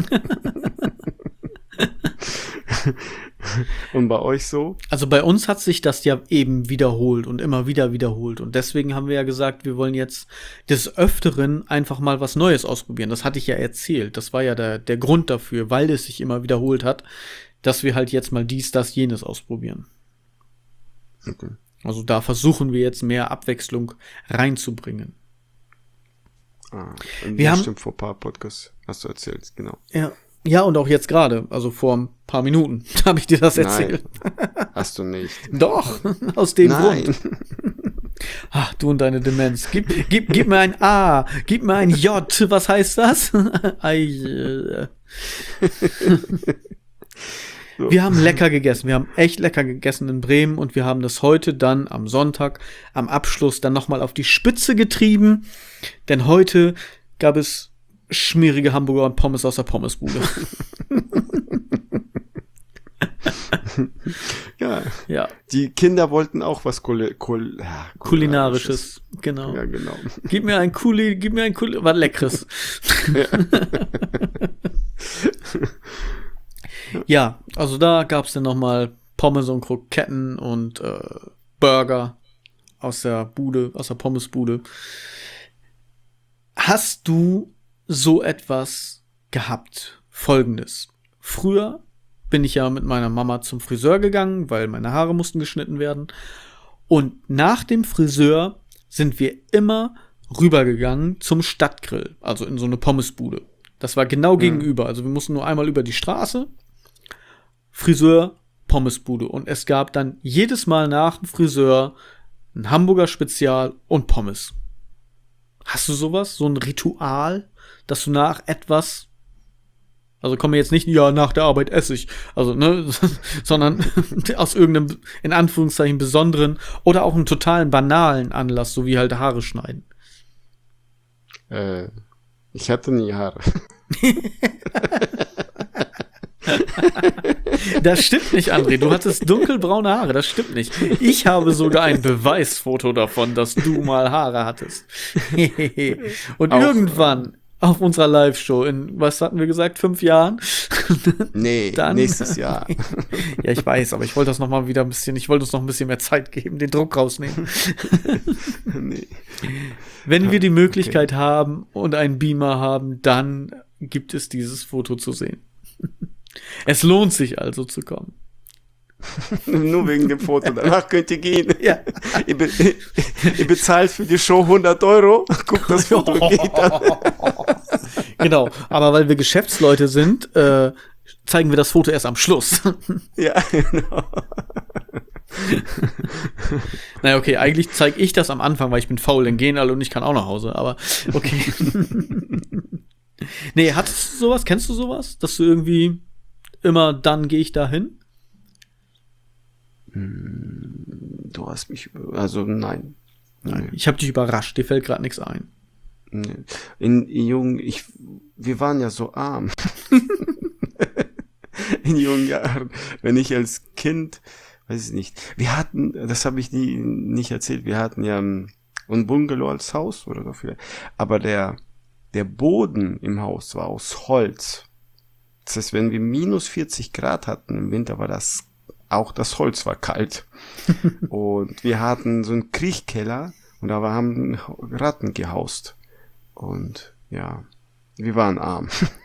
Und bei euch so? Also bei uns hat sich das ja eben wiederholt und immer wieder wiederholt. Und deswegen haben wir ja gesagt, wir wollen jetzt des Öfteren einfach mal was Neues ausprobieren. Das hatte ich ja erzählt. Das war ja der, der Grund dafür, weil es sich immer wiederholt hat, dass wir halt jetzt mal dies, das, jenes ausprobieren. Okay. Also da versuchen wir jetzt mehr Abwechslung reinzubringen. Ah, wir haben, stimmt, vor ein paar Podcasts hast du erzählt, genau. Ja. Ja, und auch jetzt gerade, also vor ein paar Minuten habe ich dir das erzählt. Nein, hast du nicht. Doch, aus dem Nein. Grund. Ach, du und deine Demenz. Gib, gib, gib mir ein A, gib mir ein J. Was heißt das? Wir haben lecker gegessen. Wir haben echt lecker gegessen in Bremen und wir haben das heute dann am Sonntag am Abschluss dann nochmal auf die Spitze getrieben. Denn heute gab es schmierige Hamburger und Pommes aus der Pommesbude. Ja. Ja. Die Kinder wollten auch was Kul Kul ja, Kulinarisches. Genau. Ja, genau. Gib mir ein Kuli, gib mir ein Kuli, was Leckeres. Ja. Ja, also da gab's dann nochmal Pommes und Kroketten und äh, Burger aus der Bude, aus der Pommesbude. Hast du so etwas gehabt? Folgendes. Früher bin ich ja mit meiner Mama zum Friseur gegangen, weil meine Haare mussten geschnitten werden. Und nach dem Friseur sind wir immer rübergegangen zum Stadtgrill, also in so eine Pommesbude. Das war genau mhm. gegenüber. Also wir mussten nur einmal über die Straße, Friseur, Pommesbude. Und es gab dann jedes Mal nach dem Friseur ein Hamburger Spezial und Pommes. Hast du sowas? So ein Ritual, dass du nach etwas, also komme jetzt nicht, ja, nach der Arbeit esse ich, also, ne, sondern aus irgendeinem, in Anführungszeichen, besonderen oder auch einem totalen banalen Anlass, so wie halt Haare schneiden. Äh, ich hatte nie Haare. Das stimmt nicht, André. Du hattest dunkelbraune Haare. Das stimmt nicht. Ich habe sogar ein Beweisfoto davon, dass du mal Haare hattest. Und auch, irgendwann auf unserer Live-Show in, was hatten wir gesagt, fünf Jahren? Nee, dann, nächstes Jahr. Ja, ich weiß, aber ich wollte das noch mal wieder ein bisschen, ich wollte uns noch ein bisschen mehr Zeit geben, den Druck rausnehmen. Nee. Wenn wir die Möglichkeit okay. haben und einen Beamer haben, dann gibt es dieses Foto zu sehen. Es lohnt sich also zu kommen. Nur wegen dem Foto. Danach könnt ihr gehen. Ja. Ihr, be ihr bezahlt für die Show hundert Euro. Guckt das Foto und geht dann. Genau. Aber weil wir Geschäftsleute sind, äh, zeigen wir das Foto erst am Schluss. Ja, genau. Naja, okay, eigentlich zeige ich das am Anfang, weil ich bin faul, dann gehen alle und ich kann auch nach Hause, aber okay. Nee, hattest du sowas? Kennst du sowas? Dass du irgendwie immer, dann gehe ich da hin? Du hast mich, also nein. Nein, ich habe dich überrascht, dir fällt gerade nichts ein. Nee. In, in Jung, ich, wir waren ja so arm. in jungen Jahren, wenn ich als Kind, weiß ich nicht, wir hatten, das habe ich nie, nicht erzählt, wir hatten ja ein, ein Bungalow als Haus oder so viel, aber der, der Boden im Haus war aus Holz. Das heißt, wenn wir minus vierzig Grad hatten im Winter, war das, auch das Holz war kalt. Und wir hatten so einen Kriechkeller und da haben Ratten gehaust. Und ja, wir waren arm.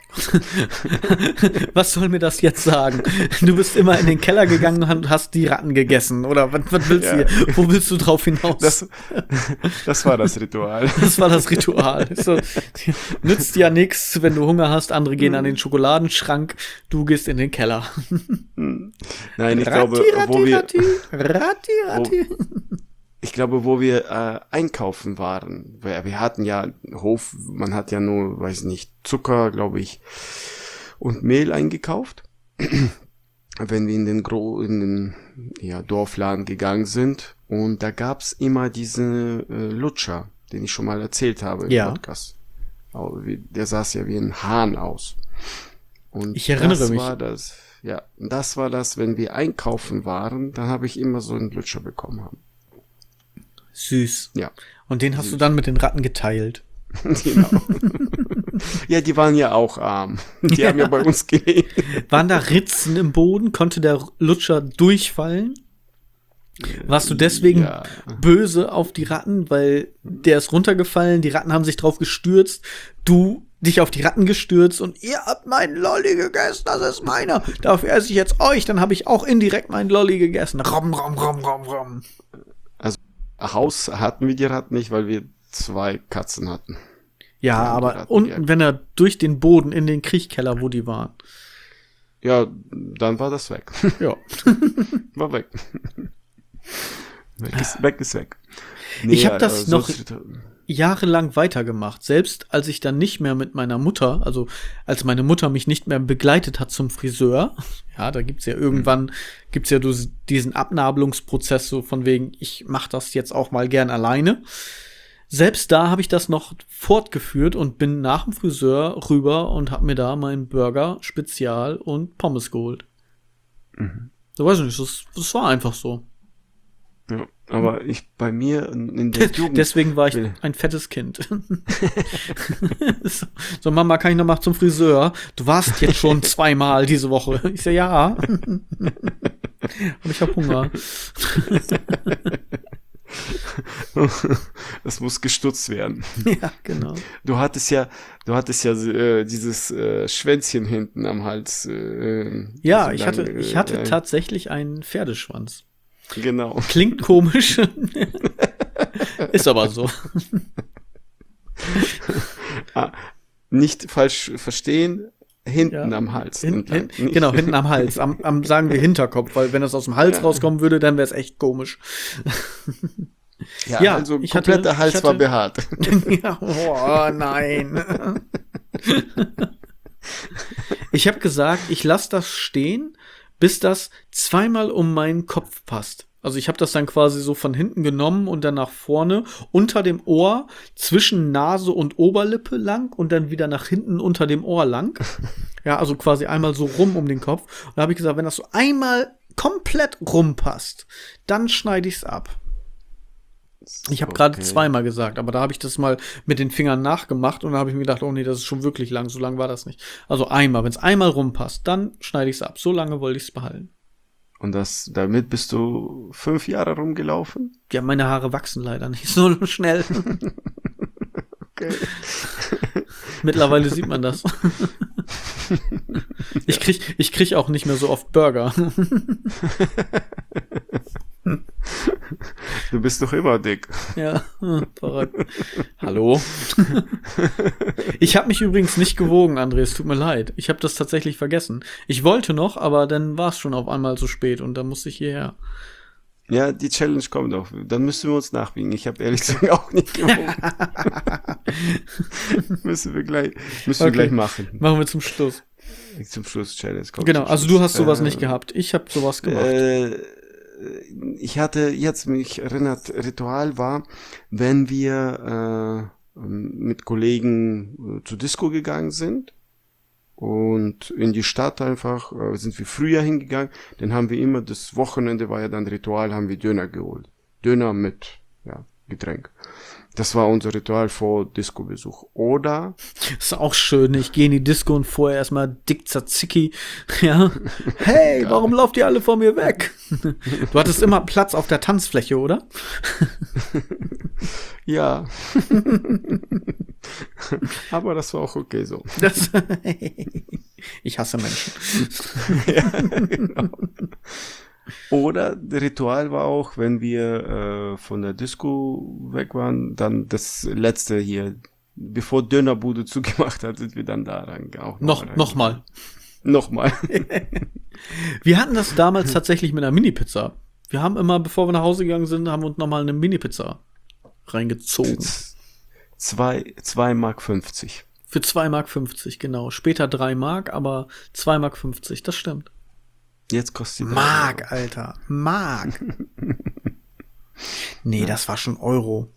Was soll mir das jetzt sagen? Du bist immer in den Keller gegangen und hast die Ratten gegessen, oder was, was willst du Ja. hier? Wo willst du drauf hinaus? Das, das war das Ritual. Das war das Ritual. So, nützt ja nichts, wenn du Hunger hast, andere gehen an den Schokoladenschrank, du gehst in den Keller. Nein, ich glaube, wo wir, Rati, Rati, Rati. ich glaube, wo wir äh, einkaufen waren, wir, wir hatten ja Hof, man hat ja nur, weiß nicht, Zucker, glaube ich, und Mehl eingekauft. Wenn wir in den Gro in den ja, Dorfladen gegangen sind und da gab's immer diese äh, Lutscher, den ich schon mal erzählt habe im Ja. Podcast. Aber wie- Der sah ja wie ein Hahn aus. Und Ich erinnere das mich. war das, ja, das war das, wenn wir einkaufen waren, dann habe ich immer so einen Lutscher bekommen haben. Süß. Ja. Und den hast du dann mit den Ratten geteilt. Genau. Ja, die waren ja auch arm. Die Ja. haben ja bei uns gelebt. Waren da Ritzen im Boden? Konnte der Lutscher durchfallen? Warst du deswegen Ja. böse auf die Ratten, weil der ist runtergefallen, die Ratten haben sich drauf gestürzt, du dich auf die Ratten gestürzt und ihr habt meinen Lolli gegessen, das ist meiner. Dafür esse ich jetzt euch, dann habe ich auch indirekt meinen Lolli gegessen. Rom, rom, rom, rom, rom. Haus hatten wir die Ratten nicht, weil wir zwei Katzen hatten. Ja, Ja, die aber Ratten, unten, ja. wenn er durch den Boden in den Kriechkeller, wo die waren. Ja, dann war das weg. Ja. War weg. Weg ist weg. Ist weg. Ich hab das äh, noch- sonst- Jahrelang weitergemacht. Selbst als ich dann nicht mehr mit meiner Mutter, also als meine Mutter mich nicht mehr begleitet hat zum Friseur, ja, da gibt's ja irgendwann, gibt's ja dus- diesen Abnabelungsprozess so von wegen, ich mach das jetzt auch mal gern alleine. Selbst da habe ich das noch fortgeführt und bin nach dem Friseur rüber und habe mir da meinen Burger, Spezial und Pommes geholt. Mhm. So weiß ich nicht, das, das war einfach so. Ja, aber ich bei mir in in der Jugend. Deswegen war ich Will- ein fettes Kind. so, so, Mama, kann ich noch mal zum Friseur? Du warst jetzt schon zweimal diese Woche. Ich so, ja. Und ich hab Hunger. Das muss gestutzt werden. Ja, genau. Du hattest ja, du hattest ja äh, dieses äh, Schwänzchen hinten am Hals. Äh, Ja, so ich lang, hatte, äh, ich hatte äh, tatsächlich einen Pferdeschwanz. Genau. Klingt komisch. Ist aber so. Ah, nicht falsch verstehen, hinten Ja. am Hals. Hin, entlang. hin, Nicht- genau, hinten am Hals. Am, am sagen wir Hinterkopf, weil wenn das aus dem Hals Ja. rauskommen würde, dann wäre es echt komisch. Ja, Ja, also ich kompletter hatte- Hals ich war hatte- behaart. Ja, oh nein. Ich habe gesagt, ich lasse das stehen, bis das zweimal um meinen Kopf passt. Also ich habe das dann quasi so von hinten genommen und dann nach vorne unter dem Ohr, zwischen Nase und Oberlippe lang und dann wieder nach hinten unter dem Ohr lang. Ja, also quasi einmal so rum um den Kopf. Und da habe ich gesagt, wenn das so einmal komplett rumpasst, dann schneide ich es ab. Ich habe gerade Okay. zweimal gesagt, aber da habe ich das mal mit den Fingern nachgemacht und da habe ich mir gedacht, oh nee, das ist schon wirklich lang, so lang war das nicht. Also einmal, wenn es einmal rumpasst, dann schneide ich es ab. So lange wollte ich es behalten. Und das, damit bist du fünf Jahre rumgelaufen? Ja, meine Haare wachsen leider nicht so schnell. Okay. Mittlerweile sieht man das. Ich krieg, ich krieg auch nicht mehr so oft Burger. Du bist doch immer dick. Ja, hm, verrückt. Hallo? Ich habe mich übrigens nicht gewogen, André, es tut mir leid. Ich habe das tatsächlich vergessen. Ich wollte noch, aber dann war es schon auf einmal zu spät und dann musste ich hierher. Ja, die Challenge kommt auch. Dann müssen wir uns nachwiegen. Ich habe ehrlich gesagt auch nicht gewogen. müssen wir gleich, müssen wir Okay. gleich machen. Machen wir zum Schluss. Zum Schluss Challenge kommt. Genau, zum also Schluss. du hast sowas Äh, nicht gehabt. Ich habe sowas gemacht. Äh, ich hatte jetzt mich erinnert, Ritual war, wenn wir äh, mit Kollegen äh, zur Disco gegangen sind und in die Stadt einfach, äh, sind wir früher hingegangen, dann haben wir immer, das Wochenende war ja dann Ritual, haben wir Döner geholt. Döner mit, ja, Getränk. Das war unser Ritual vor Disco-Besuch. Oder? Ist auch schön. Ich gehe in die Disco und vorher erstmal dick Tzatziki. Ja. Hey, warum lauft ihr alle vor mir weg? Du hattest immer Platz auf der Tanzfläche, oder? Ja. Aber das war auch okay so. Das, ich hasse Menschen. Ja, genau. Oder das Ritual war auch, wenn wir äh, von der Disco weg waren, dann das letzte hier, bevor Dönerbude zugemacht hat, sind wir dann da rein. Auch noch noch mal. Nochmal. Wir hatten das damals tatsächlich mit einer Mini-Pizza. Wir haben immer, bevor wir nach Hause gegangen sind, haben wir uns nochmal eine Mini-Pizza reingezogen. zwei Mark fünfzig. Für zwei Mark fünfzig, genau. Später drei Mark, aber zwei Mark fünfzig, das stimmt. Jetzt kostet die Mark, Alter. Mark. Nee, ja. Das war schon Euro.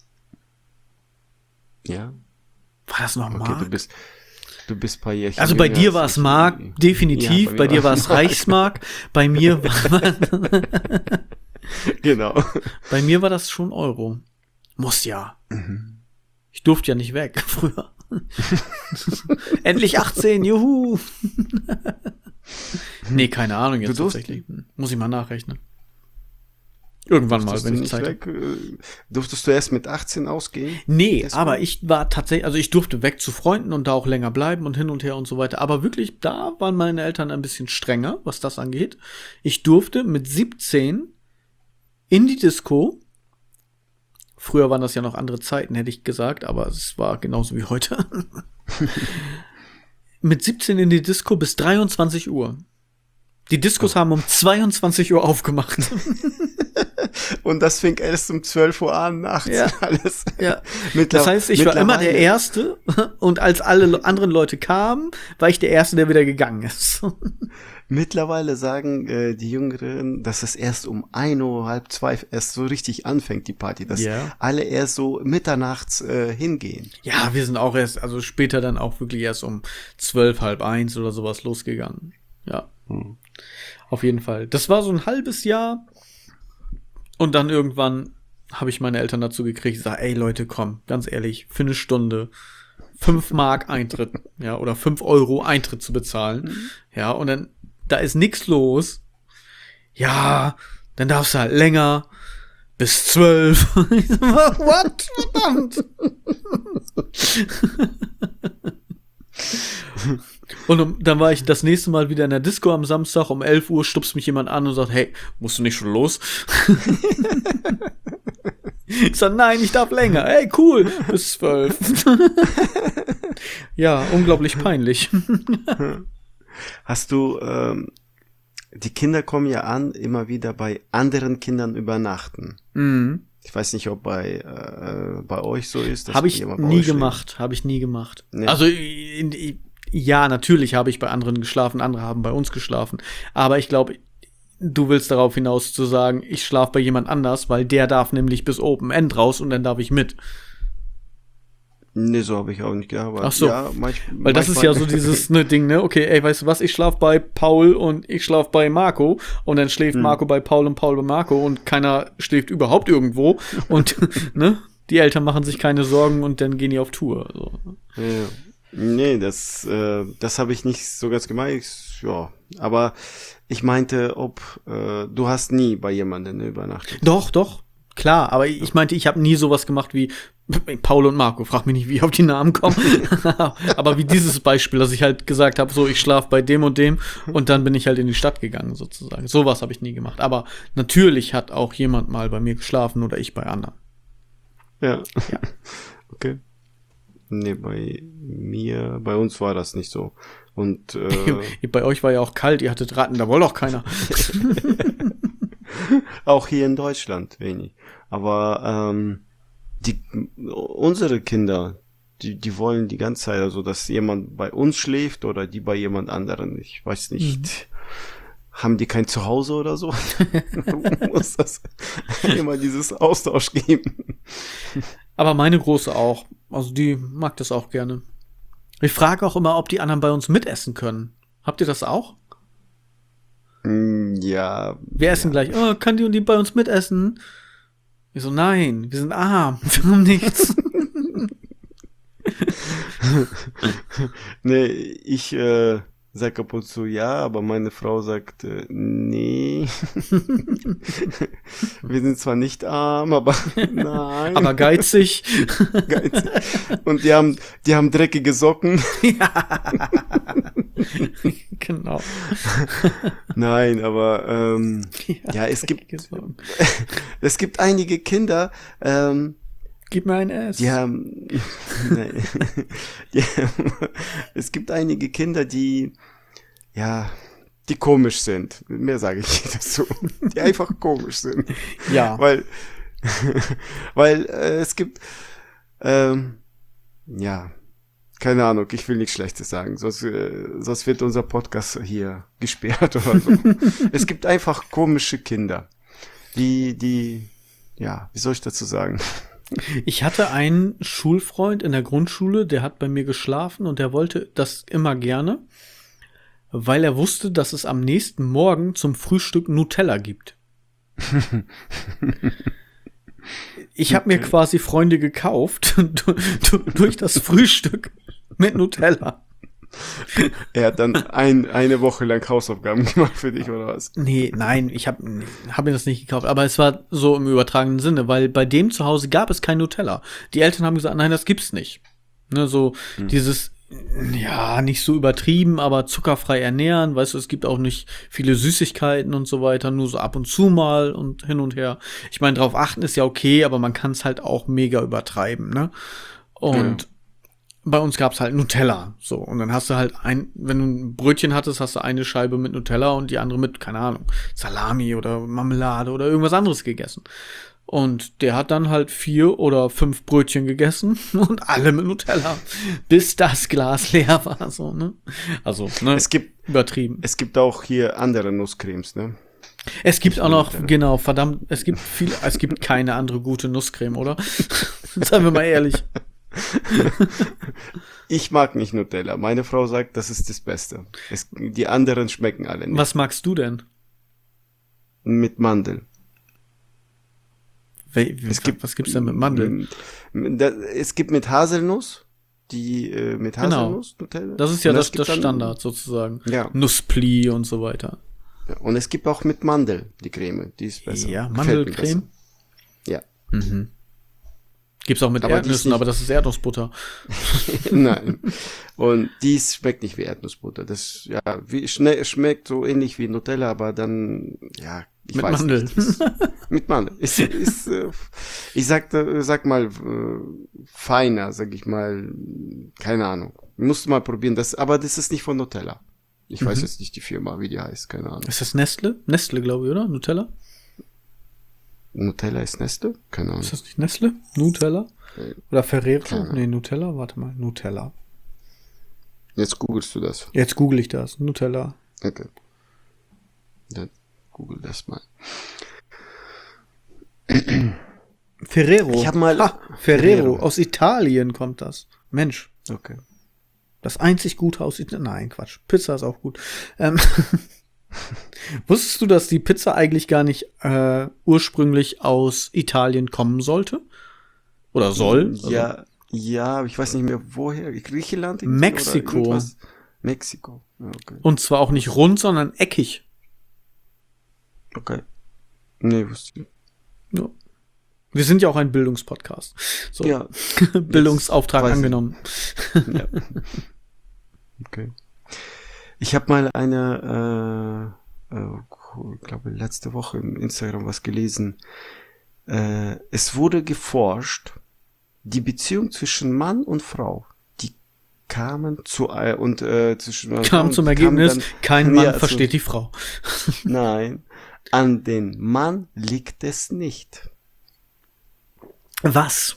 Ja. War das noch Mark? Okay, du bist, du bist paar Jährchen. Also bei dir war es Mark, definitiv. Ja, bei, bei dir war es Reichsmark. Bei mir war Genau. Bei mir war das schon Euro. Muss ja. Mhm. Ich durfte ja nicht weg früher. Endlich achtzehn, juhu. Nee, keine Ahnung jetzt tatsächlich. Muss ich mal nachrechnen. Irgendwann mal, wenn ich Zeit habe. Durftest du erst mit achtzehn ausgehen? Nee, Deswegen? aber ich war tatsächlich, also ich durfte weg zu Freunden und da auch länger bleiben und hin und her und so weiter. Aber wirklich, da waren meine Eltern ein bisschen strenger, was das angeht. Ich durfte mit siebzehn in die Disco. Früher waren das ja noch andere Zeiten, hätte ich gesagt, aber es war genauso wie heute. Mit siebzehn in die Disco bis dreiundzwanzig Uhr. Die Diskos oh. haben um zweiundzwanzig Uhr aufgemacht. Und das fing erst um zwölf Uhr an, nachts. Ja. Alles. Ja. Das heißt, ich war immer der Erste und als alle anderen Leute kamen, war ich der Erste, der wieder gegangen ist. Mittlerweile sagen äh, die Jüngeren, dass es erst um ein Uhr, halb zwei erst so richtig anfängt, die Party. Dass yeah. alle erst so mitternachts äh, hingehen. Ja, wir sind auch erst, also später dann auch wirklich erst um zwölf, halb eins oder sowas losgegangen. Ja, hm. Auf jeden Fall. Das war so ein halbes Jahr und dann irgendwann habe ich meine Eltern dazu gekriegt, ich sage, ey Leute, komm, ganz ehrlich, für eine Stunde fünf Mark Eintritt, ja, oder fünf Euro Eintritt zu bezahlen. Mhm. Ja, und dann da ist nix los. Ja, dann darfst du halt länger. Bis zwölf. What? Verdammt. Und dann war ich das nächste Mal wieder in der Disco am Samstag. Um elf Uhr stupst mich jemand an und sagt, hey, musst du nicht schon los? Ich sag, nein, ich darf länger. Hey, cool. Bis zwölf. Ja, unglaublich peinlich. Hast du, ähm, die Kinder kommen ja an, immer wieder bei anderen Kindern übernachten. Mhm. Ich weiß nicht, ob bei äh, bei euch so ist. Habe ich nie gemacht. Habe ich nie gemacht. Nee. Also in, in, ja, natürlich habe ich bei anderen geschlafen, andere haben bei uns geschlafen. Aber ich glaube, du willst darauf hinaus zu sagen, ich schlafe bei jemand anders, weil der darf nämlich bis Open End raus und dann darf ich mit. Nee, so habe ich auch nicht gearbeitet. Ach so, ja, manch, weil das ist ja so dieses ne, Ding, ne? Okay, ey, weißt du was, ich schlaf bei Paul und ich schlaf bei Marco und dann schläft hm. Marco bei Paul und Paul bei Marco und keiner schläft überhaupt irgendwo und ne, die Eltern machen sich keine Sorgen und dann gehen die auf Tour. So. Ja. Nee, das, äh, das habe ich nicht so ganz gemeint. Ich, ja, aber ich meinte, ob äh, du hast nie bei jemandem übernachtet. Doch, doch. Klar, aber ich meinte, ich habe nie sowas gemacht wie Paul und Marco. Frag mich nicht, wie ich auf die Namen komme. Aber wie dieses Beispiel, dass ich halt gesagt habe, so, ich schlaf bei dem und dem und dann bin ich halt in die Stadt gegangen, sozusagen. Sowas habe ich nie gemacht. Aber natürlich hat auch jemand mal bei mir geschlafen oder ich bei anderen. Ja. Ja. Okay. Nee, bei mir, bei uns war das nicht so. Und äh, bei euch war ja auch kalt, ihr hattet Ratten, da wollte auch keiner. Auch hier in Deutschland wenig. Aber ähm, die unsere Kinder, die die wollen die ganze Zeit, also dass jemand bei uns schläft oder die bei jemand anderen. Ich weiß nicht. Mhm. Haben die kein Zuhause oder so? Muss das immer dieses Austausch geben. Aber meine Große auch. Also die mag das auch gerne. Ich frage auch immer, ob die anderen bei uns mitessen können. Habt ihr das auch? Mm, ja. Wir essen ja. gleich. Oh, kann die und die bei uns mitessen? Ich so, nein, wir sind arm. Wir haben nichts. Nee, ich äh, sag ab und zu ja, aber meine Frau sagt, äh, nee. Wir sind zwar nicht arm, aber nein. Aber geizig. Geizig. Und die haben, die haben dreckige Socken. Ja. Genau. Nein, aber ähm, Ja, ja, es gibt, dreckige Socken. es gibt einige Kinder, ähm, Gib mir ein S. die haben, nein, die, es gibt einige Kinder, die, ja, die komisch sind. Mehr sage ich nicht dazu. Die einfach komisch sind. Ja. Weil, weil äh, es gibt, ähm, ja, keine Ahnung, ich will nichts Schlechtes sagen, sonst, äh, sonst wird unser Podcast hier gesperrt oder so. Es gibt einfach komische Kinder, die, die, ja, wie soll ich dazu sagen? Ich hatte einen Schulfreund in der Grundschule, der hat bei mir geschlafen und der wollte das immer gerne, weil er wusste, dass es am nächsten Morgen zum Frühstück Nutella gibt. Ich habe mir quasi Freunde gekauft durch das Frühstück mit Nutella. Er hat dann ein, eine Woche lang Hausaufgaben gemacht für dich, oder was? Nee, nein, ich habe hab mir das nicht gekauft, aber es war so im übertragenen Sinne, weil bei dem zu Hause gab es kein Nutella. Die Eltern haben gesagt, nein, das gibt's nicht. Ne, so hm. dieses, ja, nicht so übertrieben, aber zuckerfrei ernähren, weißt du, es gibt auch nicht viele Süßigkeiten und so weiter, nur so ab und zu mal und hin und her. Ich meine, drauf achten ist ja okay, aber man kann es halt auch mega übertreiben, ne? Und ja. Bei uns gab's halt Nutella, so. Und dann hast du halt ein, wenn du ein Brötchen hattest, hast du eine Scheibe mit Nutella und die andere mit, keine Ahnung, Salami oder Marmelade oder irgendwas anderes gegessen. Und der hat dann halt vier oder fünf Brötchen gegessen und alle mit Nutella, bis das Glas leer war, so, ne? Also, ne? Es gibt, übertrieben. Es gibt auch hier andere Nusscremes, ne? Es gibt auch noch, genau, verdammt, es gibt viel, es gibt keine andere gute Nusscreme, oder? Seien wir mal ehrlich. Ich mag nicht Nutella. Meine Frau sagt, das ist das Beste. Es, die anderen schmecken alle nicht. Was magst du denn? Mit Mandel. We- es gibt, was gibt's denn mit Mandel? Es gibt mit Haselnuss, die äh, mit Haselnuss genau. Nutella. Das ist ja das, das dann, Standard sozusagen. Ja. Nusspli und so weiter. Ja, und es gibt auch mit Mandel die Creme, die ist besser. Ja, Mandelcreme? Ja. Mhm. Gibt's auch mit aber Erdnüssen, aber das ist Erdnussbutter. Nein. Und dies schmeckt nicht wie Erdnussbutter. Das, ja, wie, schnell, schmeckt so ähnlich wie Nutella, aber dann, ja, ich mit weiß Mandel. nicht. Ist, mit Mandel. Ist, ist, äh, ich sag, sag mal, äh, feiner, sag ich mal, keine Ahnung. Musst du mal probieren, das, aber das ist nicht von Nutella. Ich mhm. weiß jetzt nicht die Firma, wie die heißt, keine Ahnung. Ist das Nestle? Nestle, glaube ich, oder? Nutella? Nutella ist Nestle? Keine Ahnung. Ist das nicht Nestle? Nutella? Okay. Oder Ferrero? Nee, Nutella? Warte mal, Nutella. Jetzt googelst du das. Jetzt google ich das. Nutella. Okay. Dann google das mal. Ferrero. Ich hab mal... Ah, Ferrero. Ferrero. Aus Italien kommt das. Mensch. Okay. Das einzig Gute aus Italien. Nein, Quatsch. Pizza ist auch gut. Ähm... Wusstest du, dass die Pizza eigentlich gar nicht äh, ursprünglich aus Italien kommen sollte? Oder soll? Ja, also. ja, ich weiß nicht mehr woher. Griechenland? Mexiko. Mexiko. Ja, okay. Und zwar auch nicht rund, sondern eckig. Okay. Nee, wusste ich. Ja. Wir sind ja auch ein Bildungspodcast. So. Ja. Bildungsauftrag angenommen. Ja. Okay. Ich habe mal eine, äh, äh, ich glaube letzte Woche im Instagram was gelesen. Äh, es wurde geforscht, die Beziehung zwischen Mann und Frau, die kamen zu äh, und äh, zwischen Mann kam und zum Ergebnis, dann, kein Mann ja, versteht also, die Frau. Nein, an den Mann liegt es nicht. Was?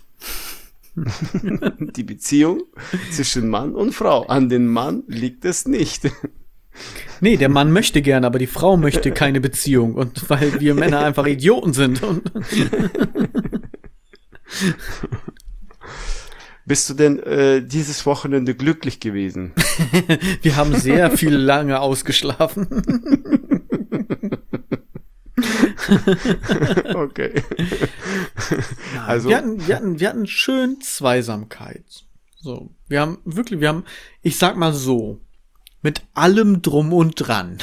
Die Beziehung zwischen Mann und Frau. An den Mann liegt es nicht. Nee, der Mann möchte gerne, aber die Frau möchte keine Beziehung. Und weil wir Männer einfach Idioten sind. Und Bist du denn äh, dieses Wochenende glücklich gewesen? Wir haben sehr viel lange ausgeschlafen. Okay. Nein, Also- wir hatten, wir hatten, wir hatten schön Zweisamkeit. So, wir haben wirklich, wir haben, ich sag mal so, mit allem drum und dran.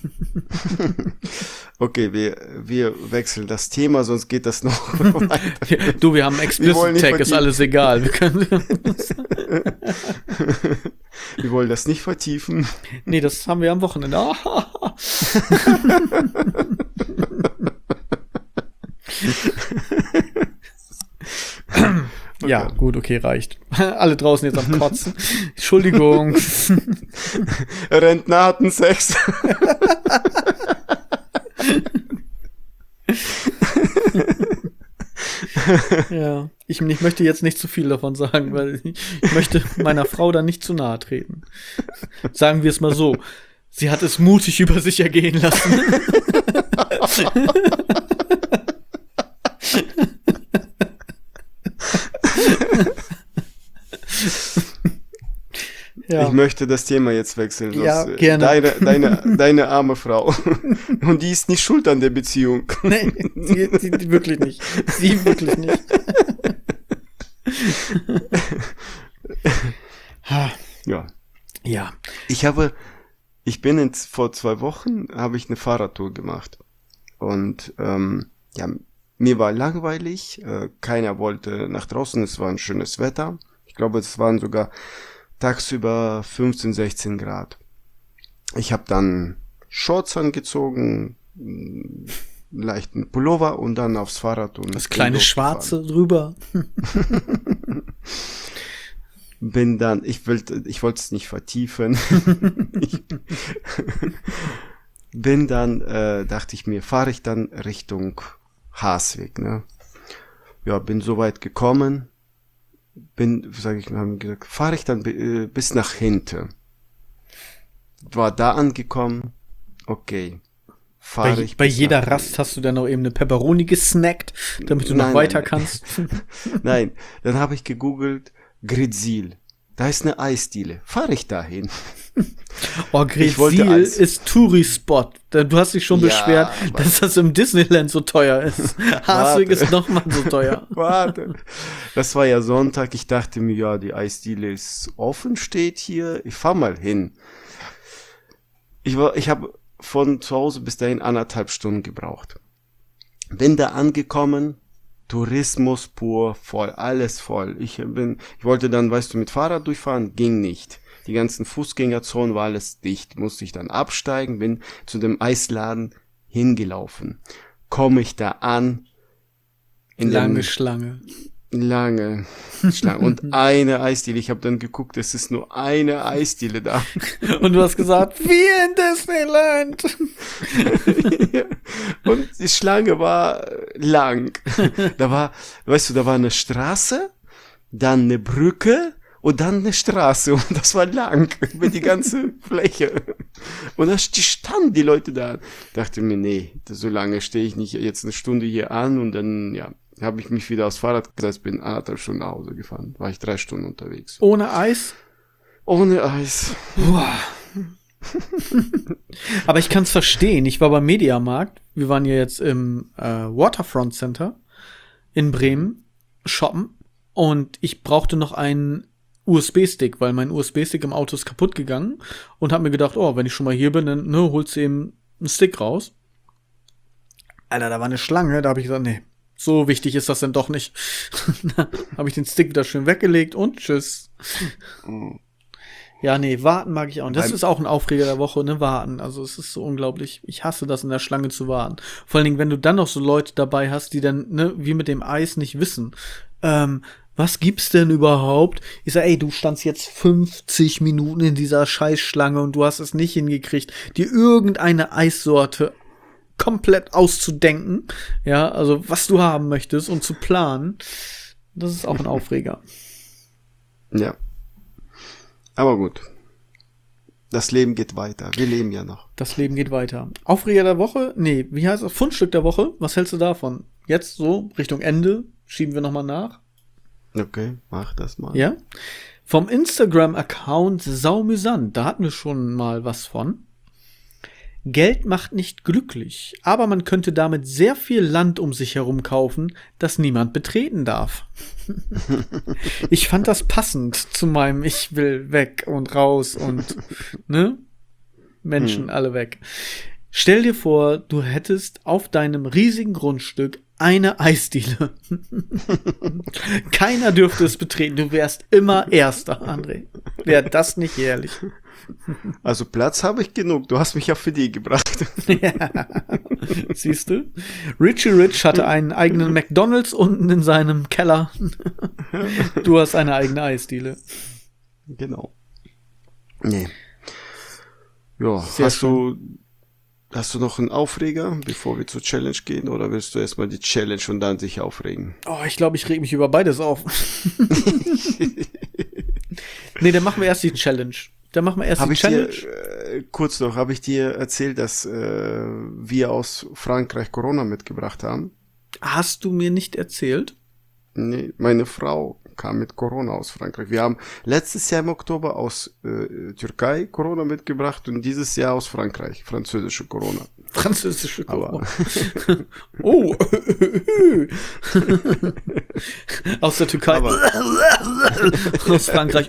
Okay, wir, wir wechseln das Thema, sonst geht das noch weiter. Wir, du, wir haben Wir wollen Explicit nicht Tag, ist vertiefen. alles egal. Wir können, Wir wollen das nicht vertiefen. nee, das haben wir am Wochenende. Ah, ja, gut, okay, reicht. Alle draußen jetzt am Kotzen. Entschuldigung. Rentner hatten Sex. Ja, ich, ich möchte jetzt nicht zu viel davon sagen, weil ich, ich möchte meiner Frau da nicht zu nahe treten. Sagen wir es mal so. Sie hat es mutig über sich ergehen lassen. Ja. Ich möchte das Thema jetzt wechseln. Ja, sonst, äh, gerne. Deine, deine, deine arme Frau. Und die ist nicht schuld an der Beziehung. Nee, sie, sie wirklich nicht. Sie wirklich nicht. Ha, Ja. ja. Ich habe, ich bin in, vor zwei Wochen, habe ich eine Fahrradtour gemacht. Und, ähm, ja, mir war langweilig. Äh, keiner wollte nach draußen. Es war ein schönes Wetter. Ich glaube, es waren sogar tagsüber fünfzehn, sechzehn Grad. Ich habe dann Shorts angezogen, einen leichten Pullover und dann aufs Fahrrad und Das bin kleine losgefahren. Schwarze drüber. Bin dann, ich wollte, ich wollte es nicht vertiefen. ich bin dann, äh, dachte ich mir, fahre ich dann Richtung Haasweg, ne? Ja, bin so weit gekommen. Bin, sage ich mal, haben gesagt, fahre ich dann äh, bis nach hinten. War da angekommen, okay. Fahre Bei, ich bei bis jeder nach- Rast hast du dann noch eben eine Pepperoni gesnackt, damit du Nein, noch nein, weiter nein. kannst. Nein, dann habe ich gegoogelt, Grezil. Da ist eine Eisdiele. Fahre ich dahin? Oh, Ich wollte Grezil Eis. ist Touri-Spot. Da- Du hast dich schon Ja, beschwert, aber- dass das im Disneyland so teuer ist. Haasweg ist nochmal so teuer. Warte. Das war ja Sonntag. Ich dachte mir, ja, die Eisdiele ist offen, steht hier. Ich fahr mal hin. Ich war, ich habe von zu Hause bis dahin anderthalb Stunden gebraucht. Bin da angekommen, Tourismus pur, voll, alles voll. Ich bin, ich wollte dann, weißt du, mit Fahrrad durchfahren, ging nicht. Die ganzen Fußgängerzonen war alles dicht. Musste ich dann absteigen, bin zu dem Eisladen hingelaufen. Komme ich da an, in Lange dem Schlange. Lange Schlange. Und eine Eisdiele. Ich habe dann geguckt, es ist nur eine Eisdiele da. Und du hast gesagt, wie in Disneyland. Und die Schlange war lang. Da war, weißt du, da war eine Straße, dann eine Brücke und dann eine Straße. Und das war lang über die ganze Fläche. Und da standen die Leute da. Ich dachte mir, nee, so lange stehe ich nicht jetzt eine Stunde hier an und dann, ja, habe ich mich wieder aufs Fahrrad gesetzt, bin anderthalb Stunden nach Hause gefahren. War ich drei Stunden unterwegs. Ohne Eis. Ohne Eis. Aber ich kann es verstehen. Ich war beim Mediamarkt. Wir waren ja jetzt im äh, Waterfront Center in Bremen shoppen. Und ich brauchte noch einen U S B-Stick, weil mein U S B-Stick im Auto ist kaputt gegangen. Und habe mir gedacht, oh, wenn ich schon mal hier bin, dann ne, holst du eben einen Stick raus. Alter, da war eine Schlange. Da habe ich gesagt, nee, so wichtig ist das denn doch nicht. Habe ich den Stick wieder schön weggelegt und tschüss. Ja, nee, warten mag ich auch nicht. Das Beim- ist auch ein Aufreger der Woche, ne, warten. Also es ist so unglaublich. Ich hasse das, in der Schlange zu warten. Vor allen Dingen, wenn du dann noch so Leute dabei hast, die dann, ne, wie mit dem Eis nicht wissen. Ähm, was gibt's denn überhaupt? Ich sag, ey, du standst jetzt fünfzig Minuten in dieser Scheißschlange und du hast es nicht hingekriegt, dir irgendeine Eissorte komplett auszudenken. Ja, also was du haben möchtest und zu planen. Das ist auch ein Aufreger. Ja. Aber gut. Das Leben geht weiter. Wir leben ja noch. Das Leben geht weiter. Aufreger der Woche? Nee, wie heißt das? Fundstück der Woche? Was hältst du davon? Jetzt so, Richtung Ende, schieben wir nochmal nach. Okay, mach das mal. Ja? Vom Instagram-Account Saumüsant, da hatten wir schon mal was von. Geld macht nicht glücklich, aber man könnte damit sehr viel Land um sich herum kaufen, das niemand betreten darf. Ich fand das passend zu meinem Ich will weg und raus und ne? Menschen hm. alle weg. Stell dir vor, du hättest auf deinem riesigen Grundstück eine Eisdiele. Keiner dürfte es betreten. Du wärst immer Erster, André. Wäre das nicht ehrlich? Also Platz habe ich genug. Du hast mich auf Idee gebracht. Ja. Siehst du? Richie Rich hatte einen eigenen McDonald's unten in seinem Keller. Du hast eine eigene Eisdiele. Genau. Nee. Ja, Sehr hast schön. du Hast du noch einen Aufreger, bevor wir zur Challenge gehen, oder willst du erstmal die Challenge und dann sich aufregen? Oh, ich glaube, ich reg mich über beides auf. Nee, dann machen wir erst die Challenge. Dann machen wir erst Hab die ich Challenge. dir, äh, kurz noch, habe ich dir erzählt, dass äh, wir aus Frankreich Corona mitgebracht haben? Hast du mir nicht erzählt? Nee, meine Frau kam mit Corona aus Frankreich. Wir haben letztes Jahr im Oktober aus äh, Türkei Corona mitgebracht und dieses Jahr aus Frankreich französische Corona. Französische Corona. Aber Oh. Aus der Türkei. Aber- Aus Frankreich.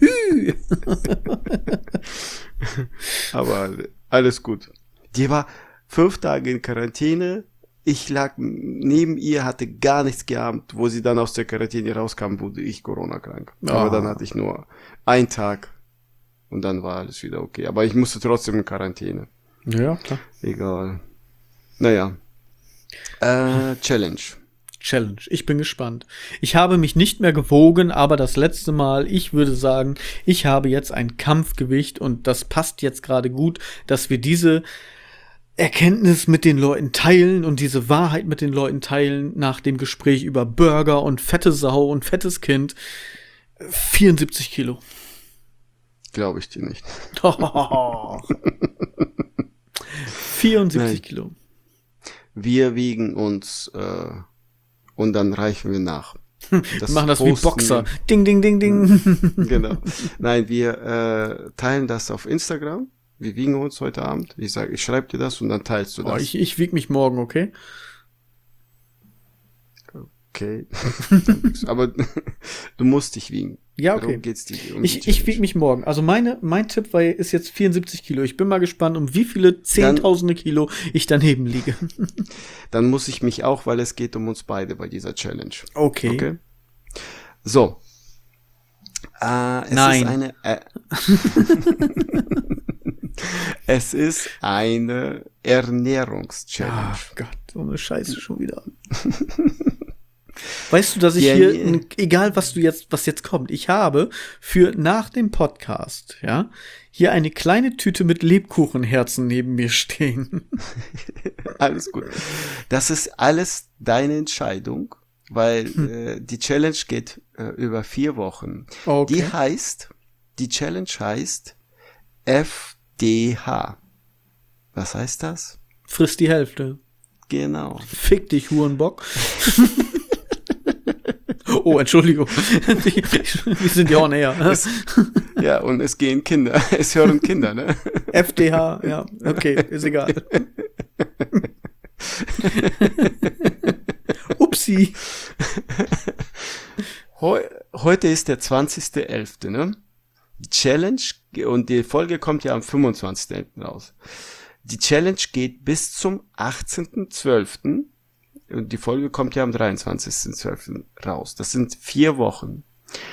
Aber alles gut. Die war fünf Tage in Quarantäne. Ich lag neben ihr, hatte gar nichts gehabt. Wo sie dann aus der Quarantäne rauskam, wurde ich Corona krank. Ah. Aber dann hatte ich nur einen Tag und dann war alles wieder okay. Aber ich musste trotzdem in Quarantäne. Ja, klar. Egal. Naja. Äh, Challenge. Challenge. Ich bin gespannt. Ich habe mich nicht mehr gewogen, aber das letzte Mal, ich würde sagen, ich habe jetzt ein Kampfgewicht und das passt jetzt gerade gut, dass wir diese Erkenntnis mit den Leuten teilen und diese Wahrheit mit den Leuten teilen nach dem Gespräch über Burger und fette Sau und fettes Kind. vierundsiebzig Kilo. Glaube ich dir nicht. vierundsiebzig Nein. Kilo. Wir wiegen uns äh, und dann reichen wir nach. Wir machen das wie posten Boxer. Ding, ding, ding, ding. wir- Genau. Nein, wir äh, teilen das auf Instagram. Wir wiegen uns heute Abend. Ich sage, ich schreibe dir das und dann teilst du Oh, das. ich, ich wieg mich morgen, okay? Okay. Aber du musst dich wiegen. Ja, okay. Darum geht's dir. Um Ich, die ich Challenge. wieg mich morgen. Also meine, mein Tipp war, ist jetzt vierundsiebzig Kilo. Ich bin mal gespannt, um wie viele Zehntausende Kilo ich daneben liege. Dann muss ich mich auch, weil es geht um uns beide bei dieser Challenge. Okay. Okay. So. Äh, es Nein. ist eine. Äh, es ist eine Ernährungschallenge. Ach Gott, so eine Scheiße schon wieder. Weißt du, dass ich Ja, hier, ja. n- egal was du jetzt, was jetzt kommt, ich habe für nach dem Podcast, ja, hier eine kleine Tüte mit Lebkuchenherzen neben mir stehen. Alles gut. Das ist alles deine Entscheidung, weil Hm. äh, die Challenge geht äh, über vier Wochen. Okay. Die heißt, die Challenge heißt F D H. Was heißt das? Friss die Hälfte. Genau. Fick dich, Hurenbock. Oh, Entschuldigung. Wir sind ja on air. Es, ja, und es gehen Kinder. Es hören Kinder, ne? F D H, ja, okay, ist egal. Upsi. Heu, heute ist der zwanzigster elfte, ne? Die Challenge, und die Folge kommt ja am fünfundzwanzigsten elften raus. Die Challenge geht bis zum achtzehnten zwölften und die Folge kommt ja am dreiundzwanzigsten zwölften raus. Das sind vier Wochen.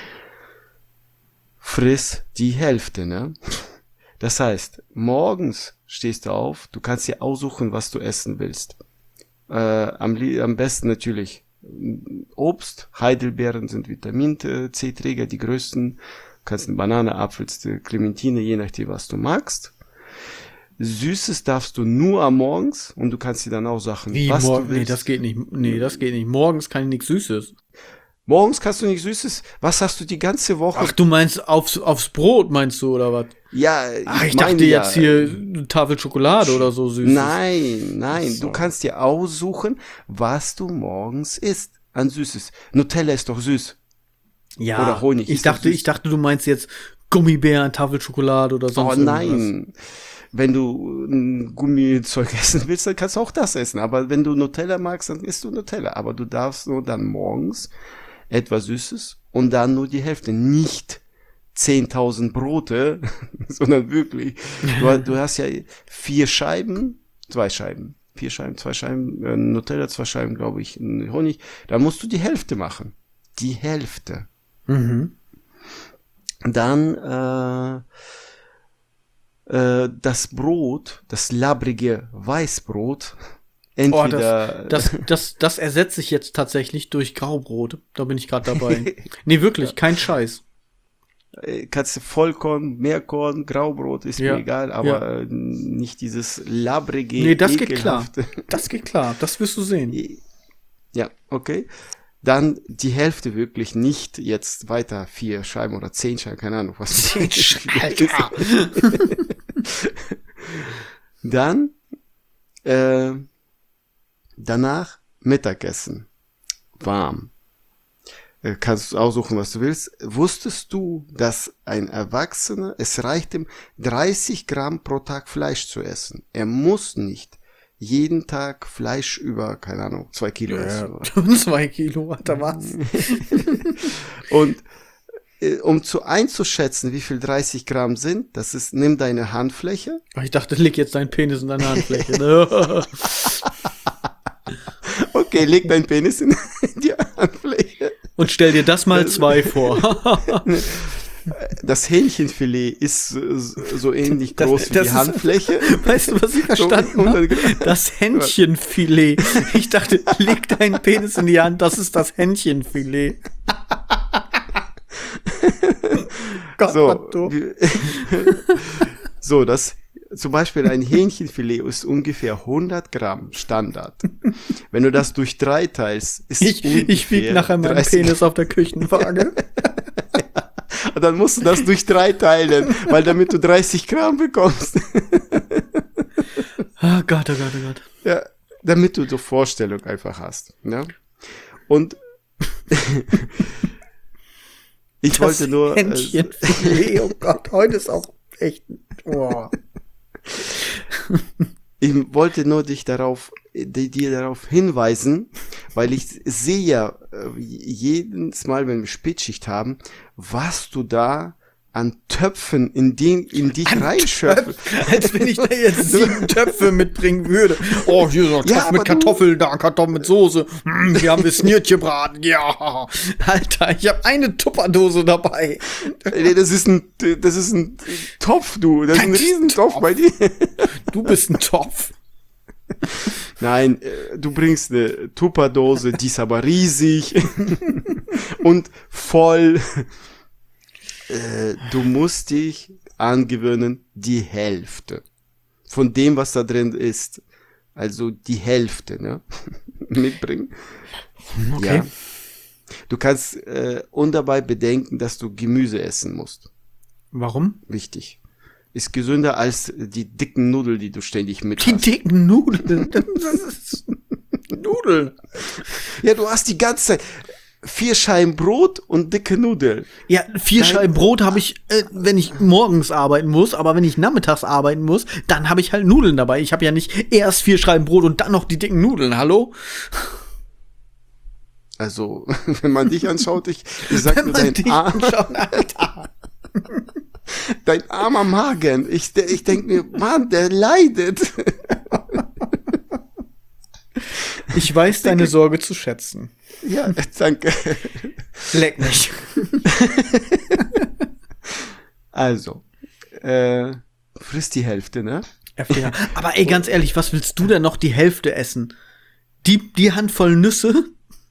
Friss die Hälfte, ne? Das heißt, morgens stehst du auf, du kannst dir aussuchen, was du essen willst. Äh, am, lie- am besten natürlich Obst, Heidelbeeren sind Vitamin-C-Träger, die größten. Du kannst eine Banane, Apfel, Clementine, je nachdem, was du magst. Süßes darfst du nur am Morgens und du kannst dir dann auch Sachen, Wie was du morgen? Nee, willst. das geht nicht. Nee, das geht nicht. Morgens kann ich nichts Süßes. Morgens kannst du nicht Süßes. Was hast du die ganze Woche? Ach, du meinst aufs, aufs Brot, meinst du, oder was? ja, Ach, ich meine dachte ja, jetzt hier eine Tafel Schokolade oder so Süßes. Nein, nein, So. du kannst dir aussuchen, was du morgens isst an Süßes. Nutella ist doch süß. Ja, Oder Honig. ich Ist doch dachte, süß. ich dachte, du meinst jetzt Gummibären, Tafelschokolade oder sonst Oh irgendwas. nein. Wenn du ein Gummizeug essen willst, dann kannst du auch das essen. Aber wenn du Nutella magst, dann isst du Nutella. Aber du darfst nur dann morgens etwas Süßes und dann nur die Hälfte. Nicht zehntausend Brote, sondern wirklich. Du, du hast ja vier Scheiben, zwei Scheiben. Vier Scheiben, zwei Scheiben äh, Nutella, zwei Scheiben, glaube ich, Honig. Da musst du die Hälfte machen. Die Hälfte. Mhm. Dann äh, äh, das Brot, das labbrige Weißbrot, Oh, entweder das, das, das, das ersetze ich jetzt tatsächlich durch Graubrot. Da bin ich gerade dabei. Nee, wirklich, kein Scheiß. äh, kannst du Vollkorn, Mehrkorn, Graubrot, ist Ja, mir egal, aber ja. äh, nicht dieses labbrige, Nee, das geht klar. ekelhafte. Das geht klar. Das wirst du sehen. Ja, okay. Dann die Hälfte wirklich, nicht jetzt weiter vier Scheiben oder zehn Scheiben, keine Ahnung, was. Zehn Scheiben. Dann äh, danach Mittagessen. Warm. Äh, kannst du aussuchen, was du willst. Wusstest du, dass ein Erwachsener, es reicht ihm, dreißig Gramm pro Tag Fleisch zu essen? Er muss nicht jeden Tag Fleisch über, keine Ahnung, zwei Kilo essen. Oder? Zwei Kilo, Alter, was? Und äh, um zu einzuschätzen, wie viel dreißig Gramm sind, das ist, nimm deine Handfläche. Oh, ich dachte, leg jetzt deinen Penis in deine Handfläche. Ne? Okay, leg dein Penis in die Handfläche. Und stell dir das mal zwei vor. Das Hähnchenfilet ist so, so ähnlich Das- groß wie das die ist- Handfläche. Weißt du, was ich verstanden So, habe? hundert Gramm. Das Händchenfilet. Ich dachte, leg deinen Penis in die Hand, das ist das Händchenfilet. Gott, So, was du. wie- so, das zum Beispiel ein Hähnchenfilet ist ungefähr hundert Gramm Standard. Wenn du das durch drei teilst, ist Ich, ich wiege ungefähr nachher meinen dreißig. Penis auf der Küchenwaage. Dann musst du das durch drei teilen, weil damit du dreißig Gramm bekommst. Oh Gott, oh Gott, oh Gott. Ja, damit du so Vorstellung einfach hast. Ja? Und ich Das wollte nur. Äh, Händchenfilet, oh Gott, heute ist auch echt. Oh. ich wollte nur dich darauf, die, dir darauf hinweisen, weil ich sehe ja äh, jedes Mal, wenn wir Spätschicht haben, was du da an Töpfen in, den, in dich reinschöpfst. Als wenn ich da jetzt sieben Töpfe mitbringen würde. Oh, hier so ein Topf Ja, aber mit du- Kartoffeln, da Kartoffeln mit Soße. Hm, hier haben wir Snirtgebraten. Ja. Alter, ich habe eine Tupperdose dabei. Nee, das ist ein, das ist ein Topf, du. Das ist ein Kein Riesentopf Topf. bei dir. Du bist ein Topf. Nein, äh, du bringst eine Tupperdose, die ist aber riesig und voll. Äh, du musst dich angewöhnen, die Hälfte von dem, was da drin ist, also die Hälfte, ne, mitbringen. Okay. Ja. Du kannst äh, und dabei bedenken, dass du Gemüse essen musst. Warum? Wichtig. Ist gesünder als die dicken Nudeln, die du ständig mit Die hast. dicken Nudeln. Das ist Nudeln. Ja, du hast die ganze Zeit vier Scheiben Brot und dicke Nudeln. Ja, vier Dein- Scheiben Brot habe ich, äh, wenn ich morgens arbeiten muss, aber wenn ich nachmittags arbeiten muss, dann habe ich halt Nudeln dabei. Ich habe ja nicht erst vier Scheiben Brot und dann noch die dicken Nudeln, hallo? Also, wenn man dich anschaut, ich, ich sag Wenn nur, man dein, dich Ar anschaut, Alter. dein armer Magen. Ich, ich denk mir, Mann, der leidet. Ich weiß deine Sorge zu schätzen. Ja, danke. Leck mich. Also, äh, frisst die Hälfte, ne? Ja. Aber ey, ganz ehrlich, was willst du denn noch die Hälfte essen? Die, die Handvoll Nüsse?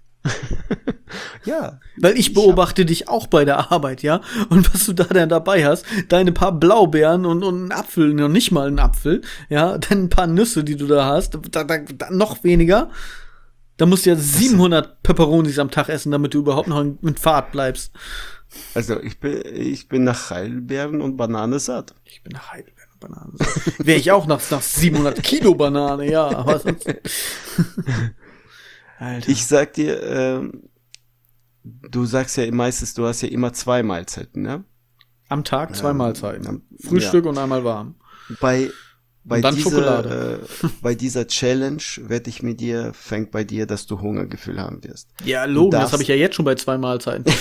Ja. Weil ich beobachte dich auch bei der Arbeit, ja? Und was du da denn dabei hast, deine paar Blaubeeren und, und einen Apfel, noch nicht mal einen Apfel, ja? Dann ein paar Nüsse, die du da hast, da, da, da noch weniger. Da musst du ja siebenhundert Peperonis am Tag essen, damit du überhaupt noch in, in Fahrt bleibst. Also, ich bin, ich bin nach Heidelbeeren und Banane satt. Ich bin nach Heidelbeeren und Banane. Wäre ich auch nach, nach siebenhundert Kilo Banane, ja. Aber sonst Alter. Ich sag dir, ähm, du sagst ja meistens, du hast ja immer zwei Mahlzeiten, ne? Am Tag zwei Ähm, Mahlzeiten. am- Frühstück und einmal warm. Bei, bei, Und dann dieser, Schokolade. Äh, bei dieser Challenge wette ich mit dir, fängt bei dir, dass du Hungergefühl haben wirst. Ja, Logen, das darfst- habe ich ja jetzt schon bei zwei Mahlzeiten.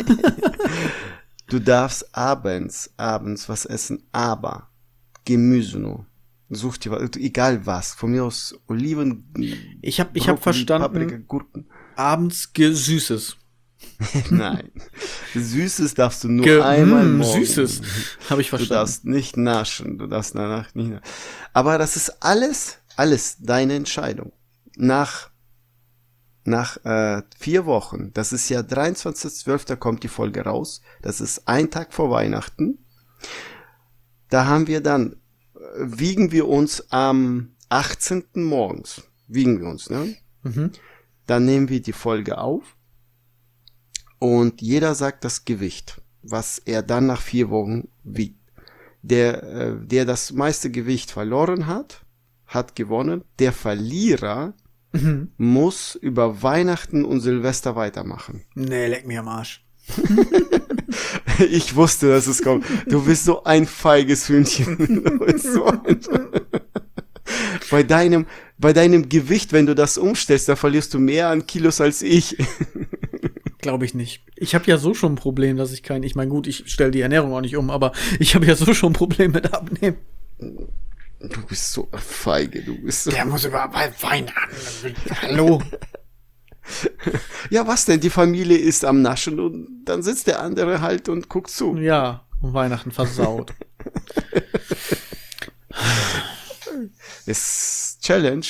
Du darfst abends, abends was essen, aber Gemüse nur. Such dir was, egal was. Von mir aus Oliven, Ich habe ich hab Brokkoli, verstanden, Paprika, Gurken. abends Gesüßes. Nein. Süßes darfst du nur Ge einmal mm, morgen. Süßes. Habe ich Du verstanden. darfst nicht naschen, du darfst danach nicht naschen. Aber das ist alles, alles deine Entscheidung. Nach, nach äh, vier Wochen, das ist ja dreiundzwanzigster zwölfter kommt die Folge raus, das ist ein Tag vor Weihnachten. Da haben wir dann, äh, wiegen wir uns am achtzehnten morgens, wiegen wir uns, ne? Mhm. Dann nehmen wir die Folge auf und jeder sagt das Gewicht, was er dann nach vier Wochen wiegt. Der, äh, der das meiste Gewicht verloren hat, hat gewonnen. Der Verlierer Mhm. muss über Weihnachten und Silvester weitermachen. Nee, leck mir am Arsch. Ich wusste, dass es kommt. Du bist so ein feiges Hühnchen. Du bist so ein bei deinem, bei deinem Gewicht, wenn du das umstellst, da verlierst du mehr an Kilos als ich. Glaube ich nicht. Ich habe ja so schon ein Problem, dass ich kein, ich meine, gut, ich stelle die Ernährung auch nicht um, aber ich habe ja so schon ein Problem mit Abnehmen. Du bist so feige, du bist so. Der muss überhaupt Wein an. Hallo. Ja, was denn? Die Familie ist am Naschen und dann sitzt der andere halt und guckt zu. Ja, Weihnachten versaut. Ist Challenge.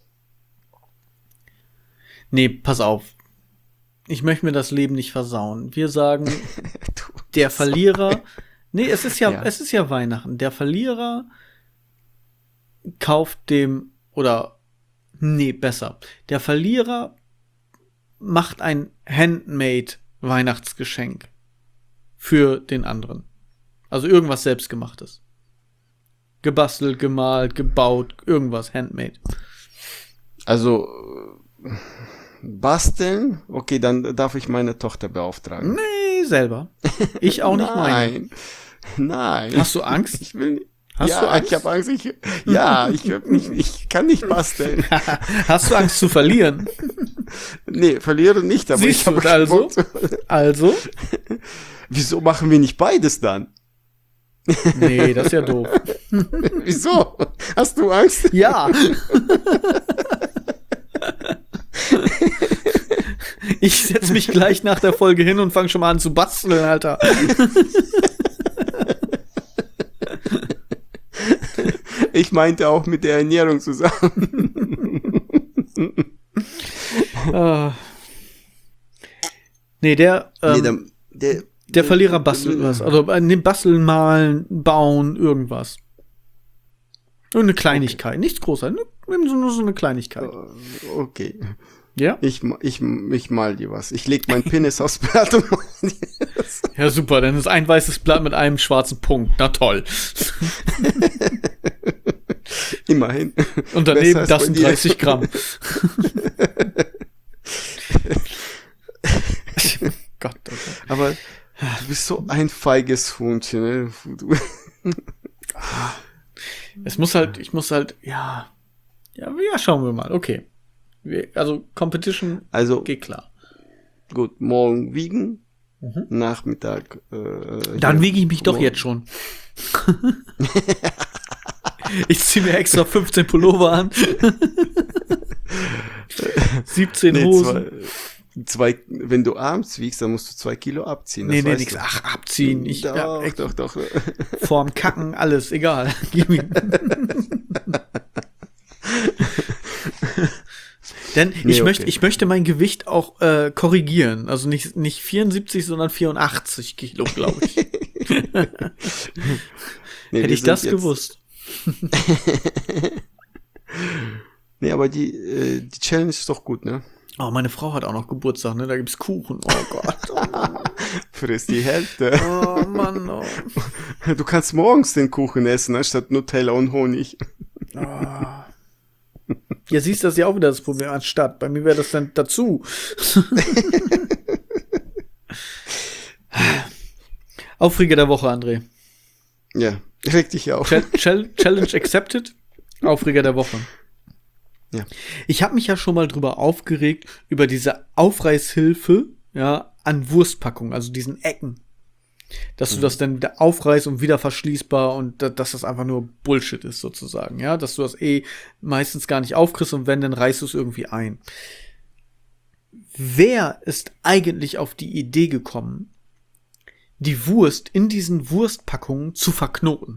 Nee, pass auf. Ich möchte mir das Leben nicht versauen. Wir sagen, Du, der Verlierer. Nee, es ist ja, Ja. es ist ja Weihnachten. Der Verlierer kauft dem, oder, nee, besser. Der Verlierer macht ein Handmade-Weihnachtsgeschenk für den anderen. Also irgendwas Selbstgemachtes. Gebastelt, gemalt, gebaut, irgendwas Handmade. also äh, basteln? Okay, dann darf ich meine Tochter beauftragen. Nee, selber. Ich auch nicht meine. Nein. Nein. Hast du Angst? Ich will nicht. Hast ja, du Angst? ich habe Angst. Ich, ja, ich, hab nicht, ich kann nicht basteln. Hast du Angst zu verlieren? Nee, verliere nicht, aber Siehst ich habe du, also? Also? Wieso machen wir nicht beides dann? Nee, das ist ja doof. Wieso? Hast du Angst? Ja. Ich setz mich gleich nach der Folge hin und fange schon mal an zu basteln, Alter. Ich meinte auch mit der Ernährung zusammen. Ah. Nee, der, ähm, nee, der, der, der Verlierer bastelt was. Also äh, nee, basteln, malen, bauen, irgendwas. Irgendeine Kleinigkeit. Nichts Großartiges. Nur, nur so eine Kleinigkeit. Okay. Ja? Ich, ma- ich, ich mal dir was. Ich leg mein Penis aufs Blatt und mal dir das. Ja, super. Dann ist ein weißes Blatt mit einem schwarzen Punkt. Na toll. Immerhin. Und daneben Besser als das bei sind dir. dreißig Gramm. Gott, oh Gott. Aber du bist so ein feiges Hundchen. Ne? Du, Es muss halt, ich muss halt, ja. Ja, ja, schauen wir mal. Okay. Wir, also, Competition also geht klar. gut, morgen wiegen, Mhm. Nachmittag. Äh, Dann hier, wiege ich mich doch morgen- jetzt schon. Ich ziehe mir extra fünfzehn Pullover an. siebzehn Nee, Hosen. zwei, zwei, wenn du abends wiegst, dann musst du zwei Kilo abziehen. Das Nee, nee, weißt nix. du. Ach, abziehen. Ich, doch, ja, echt, doch, doch. vorm Kacken, alles, egal. Gib mir. Denn Nee, ich, okay. möchte, ich möchte mein Gewicht auch äh, korrigieren. Also nicht, nicht vierundsiebzig, sondern vierundachtzig Kilo, glaube ich. Nee, Hätte wir ich das sind jetzt- gewusst. Nee, aber die, äh, die Challenge ist doch gut, ne? Oh, meine Frau hat auch noch Geburtstag, ne? Da gibt's Kuchen. Oh Gott. Frisst die Hälfte. Oh Mann. Oh. Du kannst morgens den Kuchen essen, anstatt Nutella und Honig. Oh. Ja, siehst du, das ist ja auch wieder das Problem anstatt. Bei mir wäre das dann dazu. Aufreger der Woche, André. Ja, reg dich auf. Chal- Chal- Challenge accepted. Aufreger der Woche. Ja. Ich habe mich ja schon mal drüber aufgeregt, über diese Aufreißhilfe, ja, an Wurstpackungen, also diesen Ecken. Dass mhm. du das dann wieder aufreißt und wieder verschließbar und da, dass das einfach nur Bullshit ist, sozusagen, ja. Dass du das eh meistens gar nicht aufkriegst und wenn, dann reißt du es irgendwie ein. Wer ist eigentlich auf die Idee gekommen, die Wurst in diesen Wurstpackungen zu verknoten?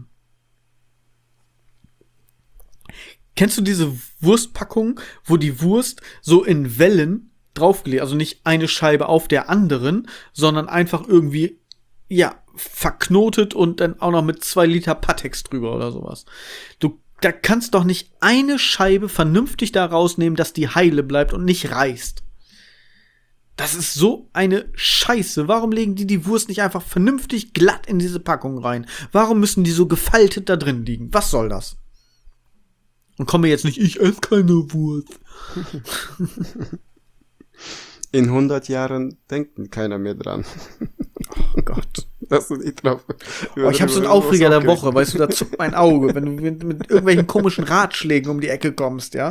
Kennst du diese Wurstpackung, wo die Wurst so in Wellen draufgelegt, also nicht eine Scheibe auf der anderen, sondern einfach irgendwie, ja, verknotet und dann auch noch mit zwei Liter Pattex drüber oder sowas. Du, da kannst doch nicht eine Scheibe vernünftig da rausnehmen, dass die heile bleibt und nicht reißt. Das ist so eine Scheiße. Warum legen die die Wurst nicht einfach vernünftig glatt in diese Packung rein? Warum müssen die so gefaltet da drin liegen? Was soll das? Und komme jetzt nicht, ich esse keine Wurst. In hundert Jahren denkt keiner mehr dran. Oh Gott. Dass du nicht drauf. Oh, ich habe so einen Aufreger der Woche, weißt du, da zuckt mein Auge, wenn du mit, mit irgendwelchen komischen Ratschlägen um die Ecke kommst, ja?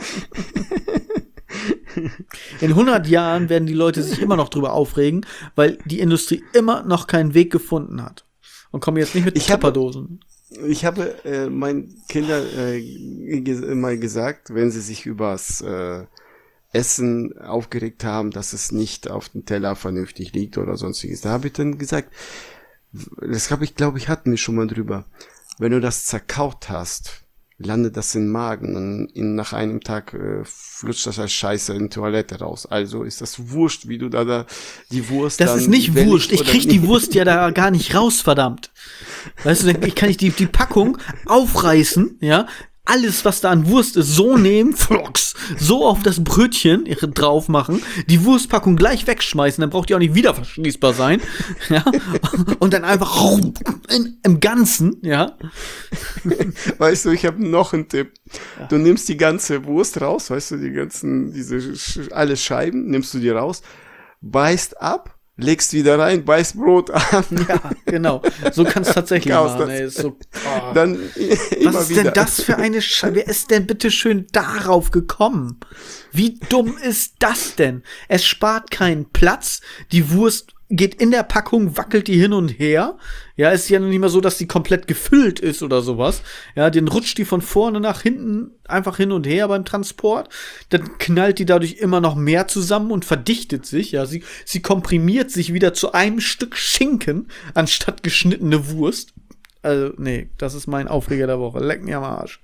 In hundert Jahren werden die Leute sich immer noch drüber aufregen, weil die Industrie immer noch keinen Weg gefunden hat. Und kommen jetzt nicht mit Tupperdosen. Ich habe äh, meinen Kindern äh, ge- mal gesagt, wenn sie sich übers äh, Essen aufgeregt haben, dass es nicht auf dem Teller vernünftig liegt oder sonstiges, da habe ich dann gesagt, das habe ich, glaube ich, hatten wir schon mal drüber, wenn du das zerkaut hast, landet das im Magen und in, nach einem Tag äh, flutscht das als Scheiße in die Toilette raus. Also ist das wurscht, wie du da, da die Wurst Das dann ist nicht wellig wurscht. Ich oder krieg nicht. die Wurst ja da gar nicht raus, verdammt. Weißt du, dann kann ich die, die Packung aufreißen, ja, alles, was da an Wurst ist, so nehmen, flocks, so auf das Brötchen drauf machen, die Wurstpackung gleich wegschmeißen, dann braucht die auch nicht wieder verschließbar sein, ja, und dann einfach in, im Ganzen, ja. Weißt du, ich habe noch einen Tipp. Ja. Du nimmst die ganze Wurst raus, weißt du, die ganzen, diese, Sch- alle Scheiben, nimmst du die raus, beißt ab, legst wieder rein, beißt Brot an. Ja, genau. So kannst du tatsächlich Chaos, machen, das- ey. Ist so, oh. Dann immer Was ist wieder. denn das für eine Scheiße? Wer ist denn bitte schön darauf gekommen? Wie dumm ist das denn? Es spart keinen Platz. Die Wurst geht in der Packung, wackelt die hin und her. Ja, ist ja noch nicht mal so, dass die komplett gefüllt ist oder sowas. Ja, dann rutscht die von vorne nach hinten einfach hin und her beim Transport. Dann knallt die dadurch immer noch mehr zusammen und verdichtet sich. Ja, sie, sie komprimiert sich wieder zu einem Stück Schinken anstatt geschnittene Wurst. Also, nee, das ist mein Aufreger der Woche. Leck mir am Arsch.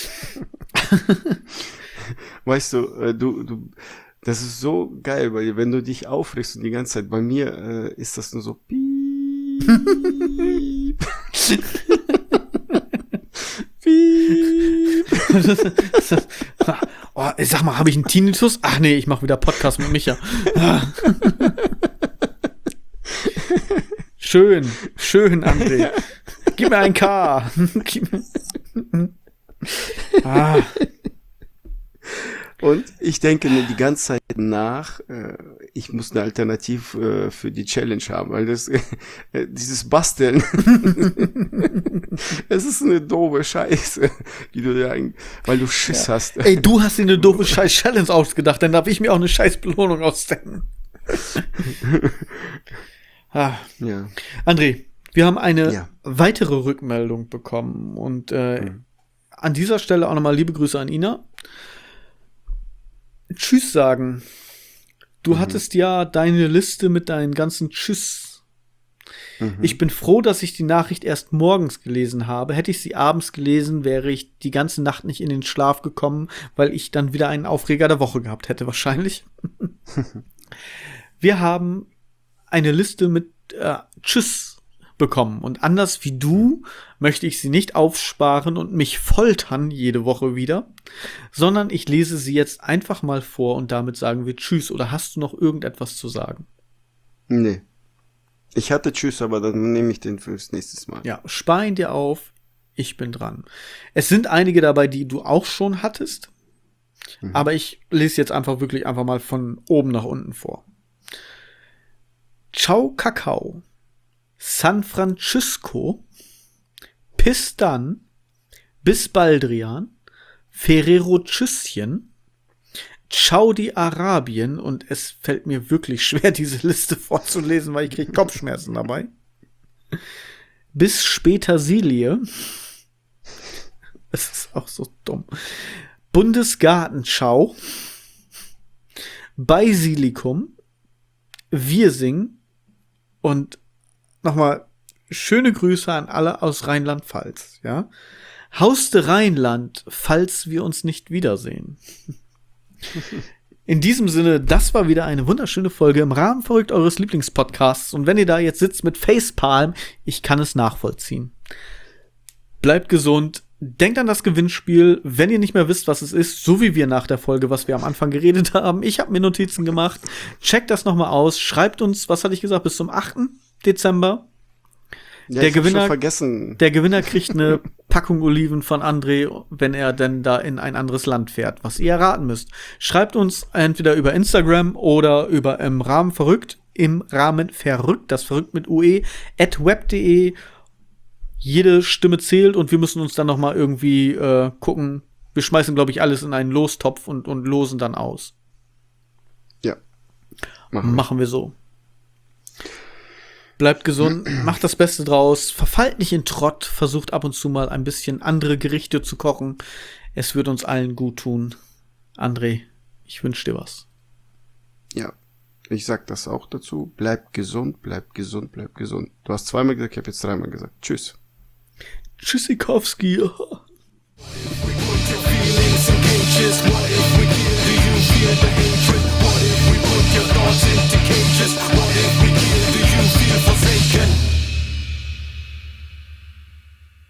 Weißt du, äh, du, du, das ist so geil, weil wenn du dich aufregst und die ganze Zeit, bei mir äh, ist das nur so piep, piep. Oh, ey, sag mal, habe ich einen Tinnitus? Ach nee, ich mache wieder Podcast mit Micha. Schön, schön, André. Gib mir ein K. Gib mir- ah. Und ich denke mir die ganze Zeit nach, äh, ich muss eine Alternative äh, für die Challenge haben, weil das äh, dieses Basteln, es ist eine doofe Scheiße, die du da, ein- weil du Schiss Ja. hast. Ey, du hast dir eine doofe scheiß Challenge ausgedacht, dann darf ich mir auch eine scheiß Belohnung ausdenken. ah. Ja. André, wir haben eine Ja. weitere Rückmeldung bekommen und äh, Mhm. an dieser Stelle auch nochmal liebe Grüße an Ina. Tschüss sagen. Du Mhm. hattest ja deine Liste mit deinen ganzen Tschüss. Mhm. Ich bin froh, dass ich die Nachricht erst morgens gelesen habe. Hätte ich sie abends gelesen, wäre ich die ganze Nacht nicht in den Schlaf gekommen, weil ich dann wieder einen Aufreger der Woche gehabt hätte, wahrscheinlich. Wir haben eine Liste mit äh, Tschüss bekommen. Und anders wie du möchte ich sie nicht aufsparen und mich foltern jede Woche wieder, sondern ich lese sie jetzt einfach mal vor und damit sagen wir Tschüss. Oder hast du noch irgendetwas zu sagen? Nee. Ich hatte Tschüss, aber dann nehme ich den fürs nächste Mal. Ja, spar ihn dir auf. Ich bin dran. Es sind einige dabei, die du auch schon hattest. Mhm. Aber ich lese jetzt einfach wirklich einfach mal von oben nach unten vor. Ciao Kakao. San Francisco, Pistan, Bisbaldrian, Ferrero Tschüsschen, Saudi-Arabien, und es fällt mir wirklich schwer, diese Liste vorzulesen, weil ich kriege Kopfschmerzen dabei, bis Petersilie, das ist auch so dumm, Bundesgartenschau, Basilikum, Wirsing und nochmal schöne Grüße an alle aus Rheinland-Pfalz, ja. Haus de Rheinland, falls wir uns nicht wiedersehen. In diesem Sinne, das war wieder eine wunderschöne Folge im Rahmen verrückt eures Lieblingspodcasts. Und wenn ihr da jetzt sitzt mit Facepalm, ich kann es nachvollziehen. Bleibt gesund. Denkt an das Gewinnspiel, wenn ihr nicht mehr wisst, was es ist, so wie wir nach der Folge, was wir am Anfang geredet haben. Ich habe mir Notizen gemacht. Checkt das nochmal aus. Schreibt uns, was hatte ich gesagt, bis zum achten Dezember. Ja, der ich hab Gewinner, schon vergessen. Der Gewinner kriegt eine Packung Oliven von André, wenn er denn da in ein anderes Land fährt, was ihr erraten müsst. Schreibt uns entweder über Instagram oder über im Rahmen verrückt, im Rahmen verrückt, das verrückt mit U E, at web punkt de. Jede Stimme zählt und wir müssen uns dann noch mal irgendwie äh, gucken. Wir schmeißen, glaube ich, alles in einen Lostopf und, und losen dann aus. Ja. Machen wir, Machen wir so. Bleibt gesund, macht das Beste draus, verfallt nicht in Trott, versucht ab und zu mal ein bisschen andere Gerichte zu kochen. Es wird uns allen gut tun. André, ich wünsche dir was. Ja, ich sag das auch dazu. Bleibt gesund, bleibt gesund, bleibt gesund. Du hast zweimal gesagt, ich habe jetzt dreimal gesagt. Tschüss. Tschüssikowski. Feelings and cages. What if we kill? Do you feel the hatred? What if we put your